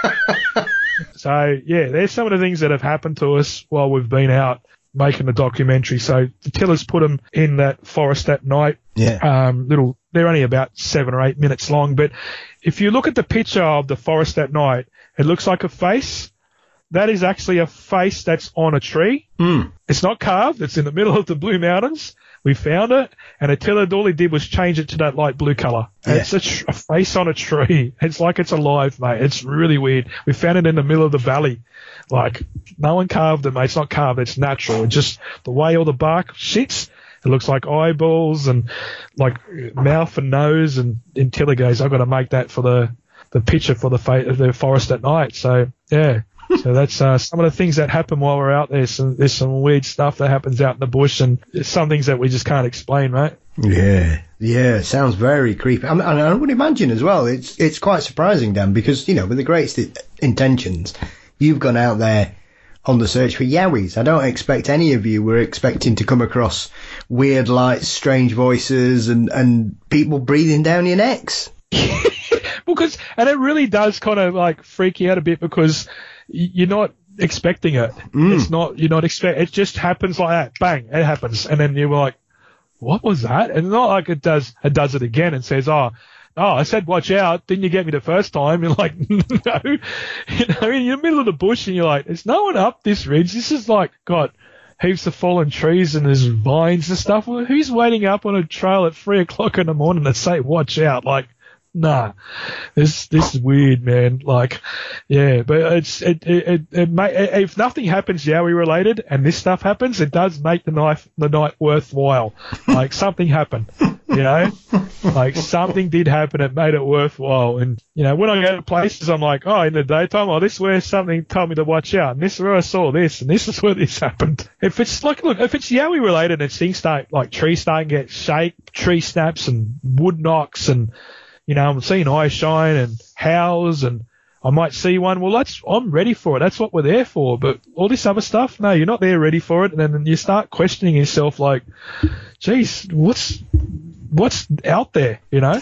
So, yeah, there's some of the things that have happened to us while we've been out making the documentary. So Attila's put them in that forest that night. Yeah. They're only about 7 or 8 minutes long, but if you look at the picture of the forest that night, it looks like a face. that is actually a face that's on a tree. It's not carved. It's in the middle of the Blue Mountains. We found it, and Attila, all he did was change it to that light blue colour. Yeah. It's a face on a tree. It's like it's alive, mate. It's really weird. We found it in the middle of the valley. Like, no one carved it, mate. It's not carved. It's natural. It's just the way all the bark sits. It looks like eyeballs and like mouth and nose. And Attila goes, I've got to make that for the picture for the forest at night. So, yeah. So that's some of the things that happen while we're out there. There's some weird stuff that happens out in the bush, and some things that we just can't explain, mate. Yeah, sounds very creepy. And I would imagine as well, it's quite surprising, Dan, because, you know, with the greatest intentions, you've gone out there on the search for yowies. I don't expect any of you were expecting to come across weird lights, strange voices, and people breathing down your necks. And it really does kind of like freak you out a bit, because you're not expecting it. It just happens like that. Bang, it happens. And then you're like, what was that? And not like it does it again and says, oh, I said watch out. Didn't you get me the first time? You're like, no. You know, you're in the middle of the bush and you're like, there's no one up this ridge. This is like got heaps of fallen trees and there's vines and stuff. Well, who's waiting up on a trail at 3 o'clock in the morning to say watch out? Like, nah, this is weird, man. Like, yeah, but if nothing happens Yowie related and this stuff happens, it does make the night worthwhile. Like, something happened, you know, like something did happen. It made it worthwhile. And, you know, when I go to places, I'm like, oh, in the daytime, oh, this is where something told me to watch out, and this is where I saw this, and this is where this happened. If it's like, look, if it's Yowie related and things trees starting to get shake, tree snaps and wood knocks, and you know, I'm seeing eye shine and howls, and I might see one. Well, I'm ready for it. That's what we're there for. But all this other stuff, no, you're not there ready for it. And then you start questioning yourself, like, geez, what's out there, you know?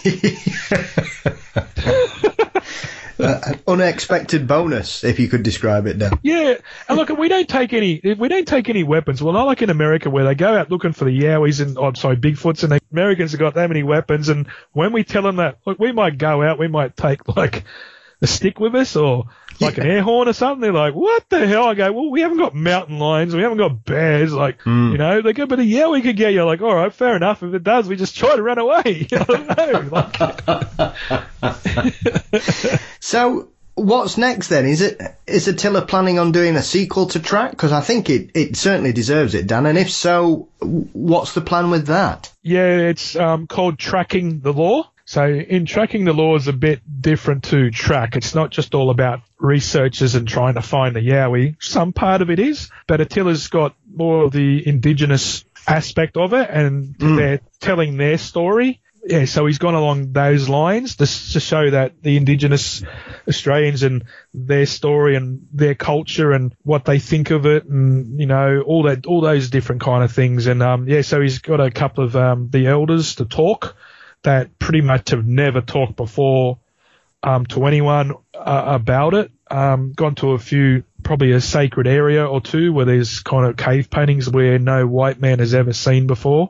An unexpected bonus, if you could describe it, Dan. Yeah, and look, we don't take any weapons. Well, not like in America where they go out looking for the yowies and Bigfoots, and the Americans have got that many weapons. And when we tell them that, look, we might go out, we might take like a stick with us or like an air horn or something. They're like, what the hell? I go, well, we haven't got mountain lions, we haven't got bears, like, you know, they go, but a yowie could get you. Like, all right, fair enough. If it does, we just try to run away. I don't know. Like, so what's next then? Is Attila planning on doing a sequel to Track? Because I think it certainly deserves it, Dan. And if so, what's the plan with that? Yeah, it's called Tracking the Law. So in Tracking the Law is a bit different to Track. It's not just all about researchers and trying to find the yowie. Some part of it is, but Attila's got more of the indigenous aspect of it, and they're telling their story. Yeah, so he's gone along those lines to show that the Indigenous Australians and their story and their culture and what they think of it, and, you know, all those different kind of things. And so he's got a couple of the elders to talk that pretty much have never talked before to anyone about it. Gone to probably a sacred area or two where there's kind of cave paintings where no white man has ever seen before.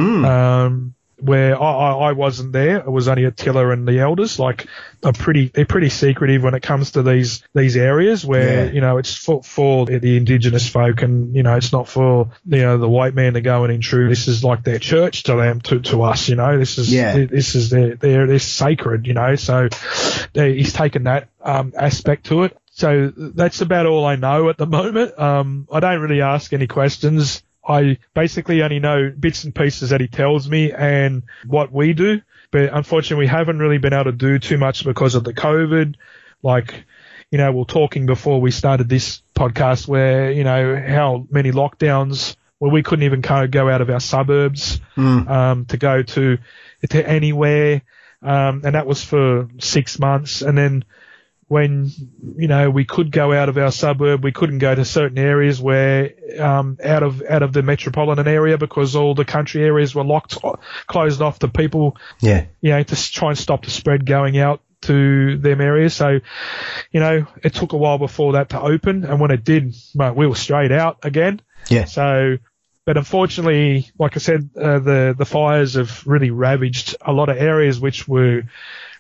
Where I wasn't there. It was only Attila and the elders. Like, they're pretty secretive when it comes to these areas where, you know, it's for the indigenous folk, and, you know, it's not for, you know, the white man to go and intrude. This is like their church to them, to us, you know. This is they're sacred, you know. So he's taken that aspect to it. So that's about all I know at the moment. I don't really ask any questions. I basically only know bits and pieces that he tells me and what we do. But unfortunately, we haven't really been able to do too much because of the COVID. Like, you know, we were talking before we started this podcast where, you know, how many lockdowns where we couldn't even go out of our suburbs to go to anywhere. And that was for 6 months. And then when, you know, we could go out of our suburb, we couldn't go to certain areas where out of the metropolitan area because all the country areas were closed off to people, you know, to try and stop the spread going out to them areas. So, you know, it took a while before that to open, and when it did, we were straight out again. Yeah. So, but unfortunately, like I said, the fires have really ravaged a lot of areas which were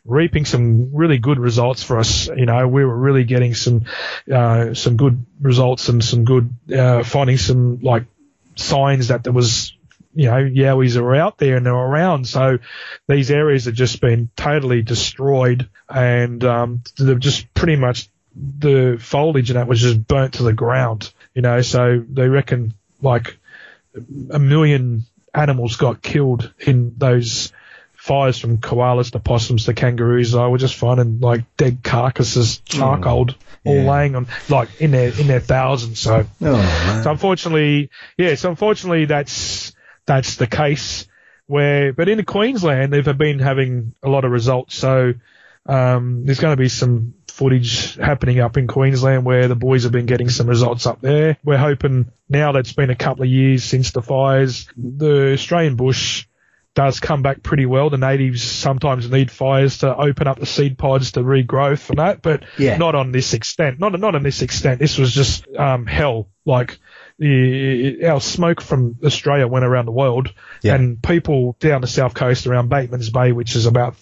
reaping some really good results for us. We were really getting some good results and some good finding some like signs that there was, yowies are out there and they're around. So these areas have just been totally destroyed, and they've just pretty much, the foliage and that was just burnt to the ground. So they reckon like 1 million animals got killed in those fires, from koalas to possums to kangaroos. I was just finding like dead carcasses, charcoaled, all laying on like in their thousands. So, so unfortunately, that's the case. But in Queensland, they've been having a lot of results. So there's going to be some footage happening up in Queensland where the boys have been getting some results up there. We're hoping, now that it's been a couple of years since the fires, the Australian bush does come back pretty well. The natives sometimes need fires to open up the seed pods to regrowth and that, but not on this extent. Not on this extent. This was just hell. Like our smoke from Australia went around the world, and people down the south coast around Batemans Bay, which is about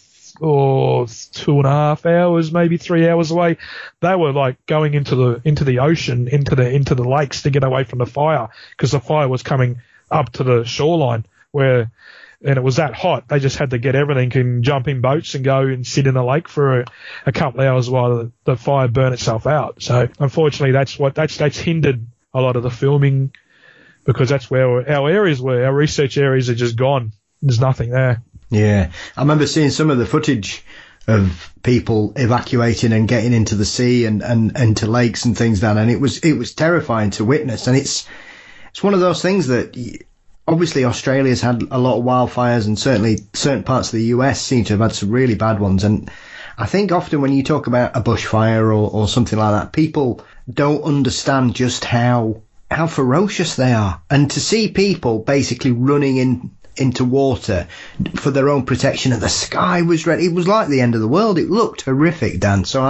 2.5 hours, maybe 3 hours away, they were like going into the ocean, into the lakes to get away from the fire, because the fire was coming up to the shoreline and it was that hot. They just had to get everything and jump in boats and go and sit in the lake for a couple of hours while the fire burned itself out. So unfortunately, that's hindered a lot of the filming, because that's where our areas were. Our research areas are just gone. There's nothing there. Yeah, I remember seeing some of the footage of people evacuating and getting into the sea and into lakes and things down, and it was terrifying to witness. And it's one of those things that obviously Australia's had a lot of wildfires, and certainly certain parts of the US seem to have had some really bad ones. And I think often when you talk about a bushfire or something like that, people don't understand just how ferocious they are. And to see people basically running into water for their own protection, and the sky was red, it was like the end of the world. It looked horrific, Dan. So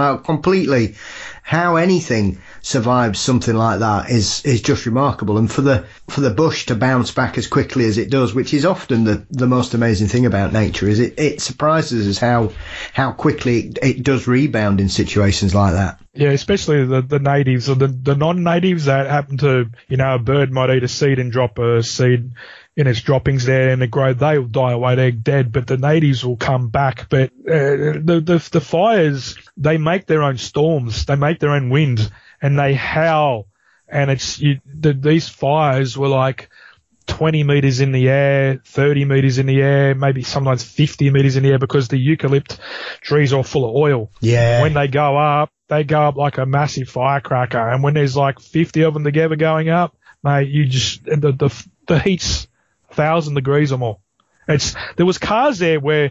how anything survives something like that is just remarkable. And for the bush to bounce back as quickly as it does, which is often the most amazing thing about nature, is it surprises us how quickly it does rebound in situations like that. Yeah, especially the natives or the non-natives that happen to, a bird might eat a seed and drop a seed in its droppings there and it grow, they'll die away, they're dead, but the natives will come back. But the fires, they make their own storms, they make their own wind, and they howl. And these fires were like 20 meters in the air, 30 meters in the air, maybe sometimes 50 meters in the air, because the eucalypt trees are full of oil. Yeah. When they go up like a massive firecracker. And when there's like 50 of them together going up, mate, the heat's 1,000 degrees or more. There was cars there where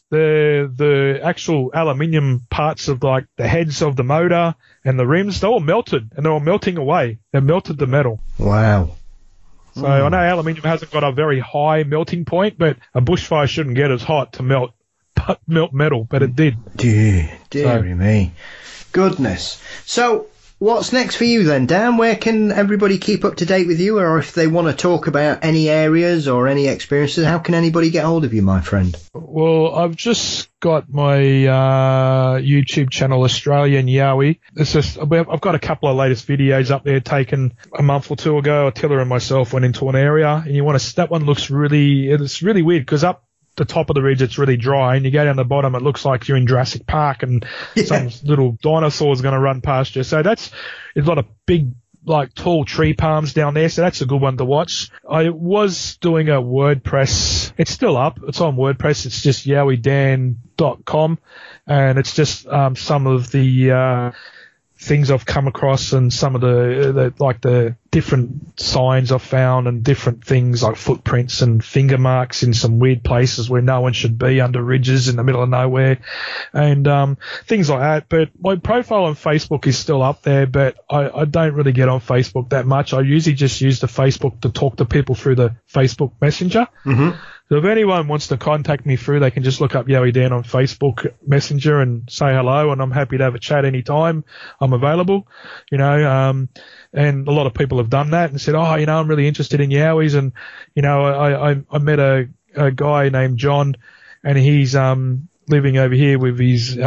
the actual aluminium parts of like the heads of the motor and the rims, they all melted, and they were melting away. They melted the metal. Wow. So I know aluminium hasn't got a very high melting point, but a bushfire shouldn't get as hot to melt metal, but it did. Dear me. Goodness. So what's next for you then, Dan? Where can everybody keep up to date with you? Or if they want to talk about any areas or any experiences, how can anybody get hold of you, my friend? Well, I've just got my YouTube channel, Australian Yowie. I've got a couple of latest videos up there taken a month or two ago. Attila and myself went into an area, and that one looks it's really weird, because up the top of the ridge it's really dry, and you go down the bottom, it looks like you're in Jurassic Park, and some little dinosaur's going to run past you. So there's a lot of big, like tall tree palms down there, so that's a good one to watch. I was doing a WordPress, it's still up, it's on WordPress, it's just yowidan.com, and it's just some of the things I've come across, and some of the different signs I've found, and different things like footprints and finger marks in some weird places where no one should be, under ridges in the middle of nowhere, and things like that. But my profile on Facebook is still up there, but I don't really get on Facebook that much. I usually just use the Facebook to talk to people through the Facebook Messenger. Mm-hmm. So if anyone wants to contact me through, they can just look up Yowie Dan on Facebook Messenger and say hello, and I'm happy to have a chat anytime. I'm available, and a lot of people have done that and said, I'm really interested in Yowies. And, I met a guy named John, and he's living over here with his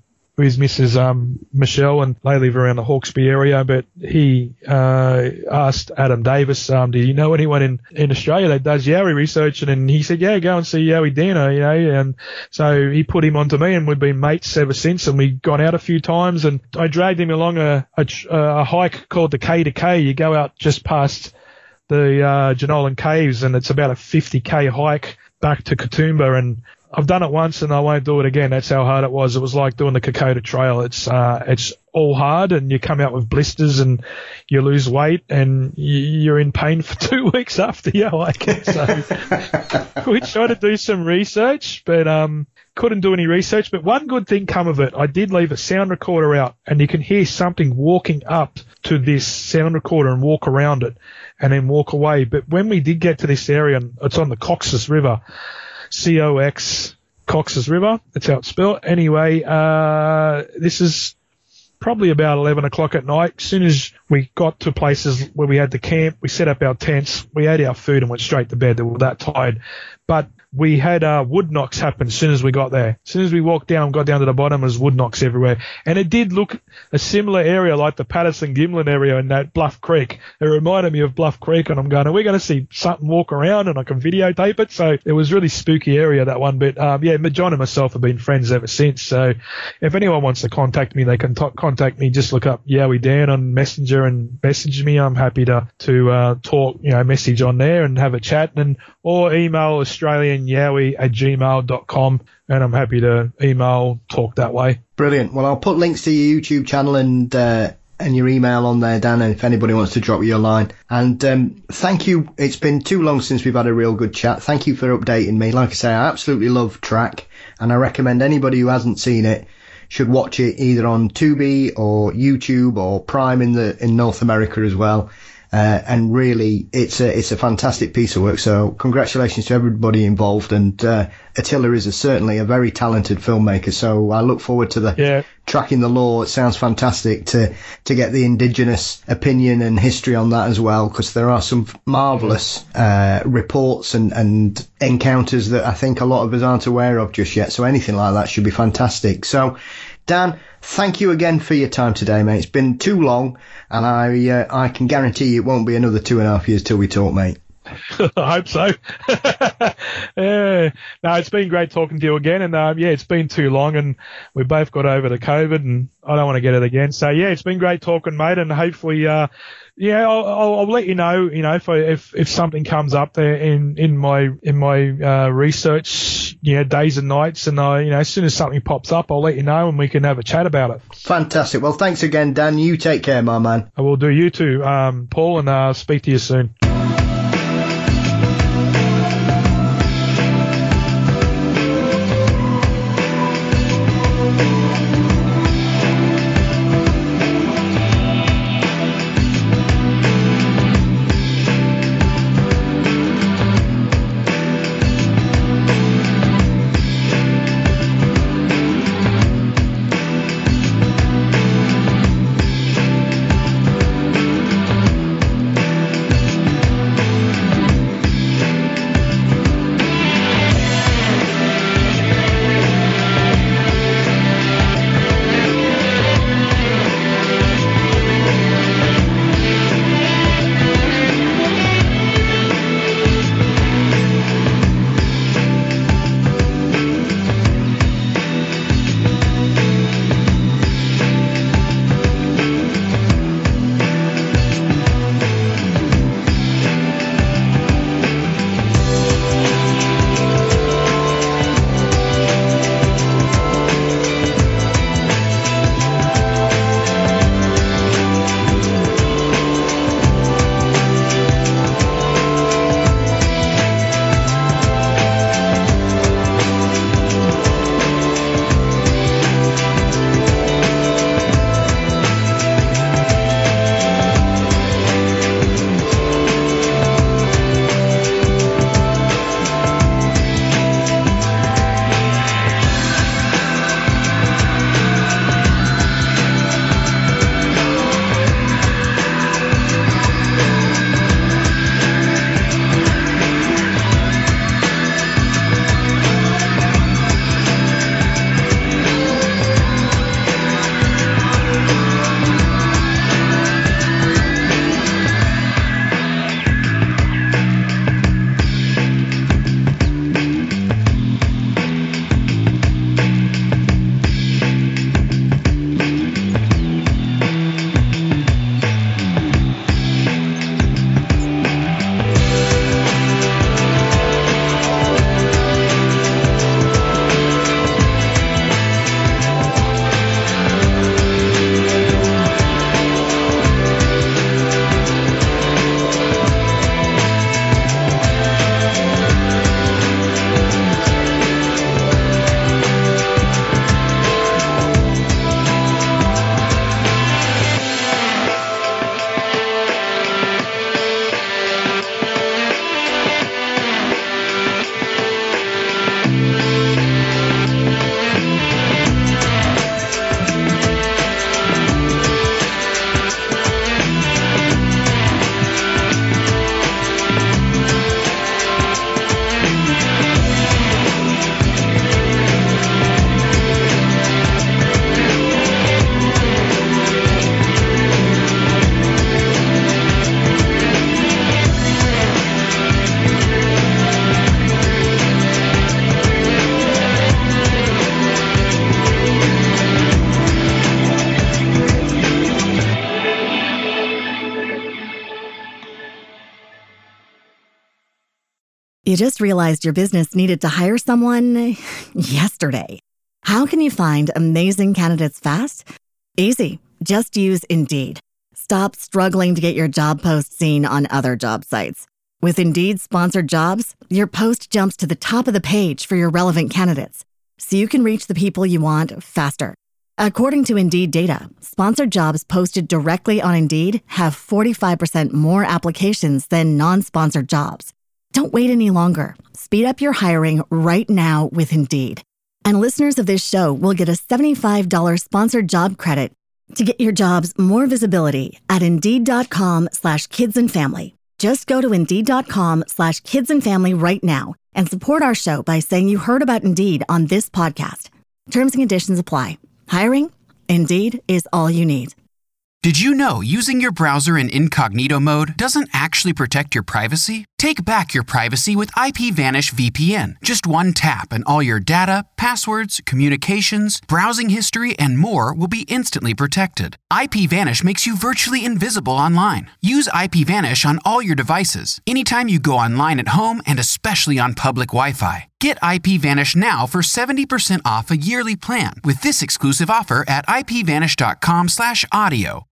Mrs. Michelle, and they live around the Hawkesbury area. But he asked Adam Davis, do you know anyone in Australia that does Yowie research? And he said, yeah, go and see Yowie Dano, and so he put him onto me, and we've been mates ever since, and we've gone out a few times, and I dragged him along a hike called the K to K. You go out just past the Jenolan Caves, and it's about a 50k hike back to Katoomba, and I've done it once and I won't do it again. That's how hard it was. It was like doing the Kokoda Trail. It's all hard, and you come out with blisters and you lose weight, and you're in pain for 2 weeks after you hike it. So we tried to do some research, but couldn't do any research. But one good thing come of it, I did leave a sound recorder out, and you can hear something walking up to this sound recorder and walk around it and then walk away. But when we did get to this area, and it's on the Cox's River, C-O-X, Cox's River, that's how it's spelled. Anyway, this is probably about 11 o'clock at night. As soon as we got to places where we had to camp, we set up our tents, we ate our food and went straight to bed. We were that tired. But we had wood knocks happen as soon as we got there. As soon as we got down to the bottom, there's wood knocks everywhere. And it did look a similar area like the Patterson-Gimlin area in that Bluff Creek. It reminded me of Bluff Creek, and I'm going, are we going to see something walk around, and I can videotape it? So it was really spooky area, that one. But John and myself have been friends ever since. So if anyone wants to contact me, they can contact me. Just look up Yowie Dan on Messenger and message me. I'm happy to talk, message on there and have a chat, or email australianyowie@gmail.com, and I'm happy to talk that way. Brilliant. Well, I'll put links to your YouTube channel and your email on there, Dan, and if anybody wants to drop you a line. And thank you. It's been too long since we've had a real good chat. Thank you for updating me. Like I say, I absolutely love Track, and I recommend anybody who hasn't seen it should watch it either on Tubi or YouTube or Prime in North America as well. And really, it's a fantastic piece of work. So congratulations to everybody involved. And Attila is certainly a very talented filmmaker. So I look forward to Tracking the Law. It sounds fantastic to get the Indigenous opinion and history on that as well, because there are some marvellous reports and encounters that I think a lot of us aren't aware of just yet. So anything like that should be fantastic. So Dan, thank you again for your time today, mate. It's been too long, and I can guarantee you it won't be another 2.5 years till we talk, mate. I hope so. No, it's been great talking to you again, and it's been too long, and we both got over the COVID, and I don't want to get it again. So it's been great talking, mate, and hopefully, I'll let you know, if something comes up there in my research, days and nights, and as soon as something pops up, I'll let you know, and we can have a chat about it. Fantastic. Well, thanks again, Dan. You take care, my man. I will do. You too, Paul, and I'll speak to you soon. You just realized your business needed to hire someone yesterday. How can you find amazing candidates fast? Easy. Just use Indeed. Stop struggling to get your job post seen on other job sites. With Indeed sponsored jobs, your post jumps to the top of the page for your relevant candidates, so you can reach the people you want faster. According to Indeed data, sponsored jobs posted directly on Indeed have 45% more applications than non-sponsored jobs. Don't wait any longer. Speed up your hiring right now with Indeed. And listeners of this show will get a $75 sponsored job credit to get your jobs more visibility at Indeed.com/kidsandfamily. Just go to Indeed.com/kidsandfamily right now and support our show by saying you heard about Indeed on this podcast. Terms and conditions apply. Hiring? Indeed is all you need. Did you know using your browser in incognito mode doesn't actually protect your privacy? Take back your privacy with IPVanish VPN. Just one tap and all your data, passwords, communications, browsing history, and more will be instantly protected. IPVanish makes you virtually invisible online. Use IPVanish on all your devices, anytime you go online at home and especially on public Wi-Fi. Get IPVanish now for 70% off a yearly plan with this exclusive offer at IPVanish.com/audio.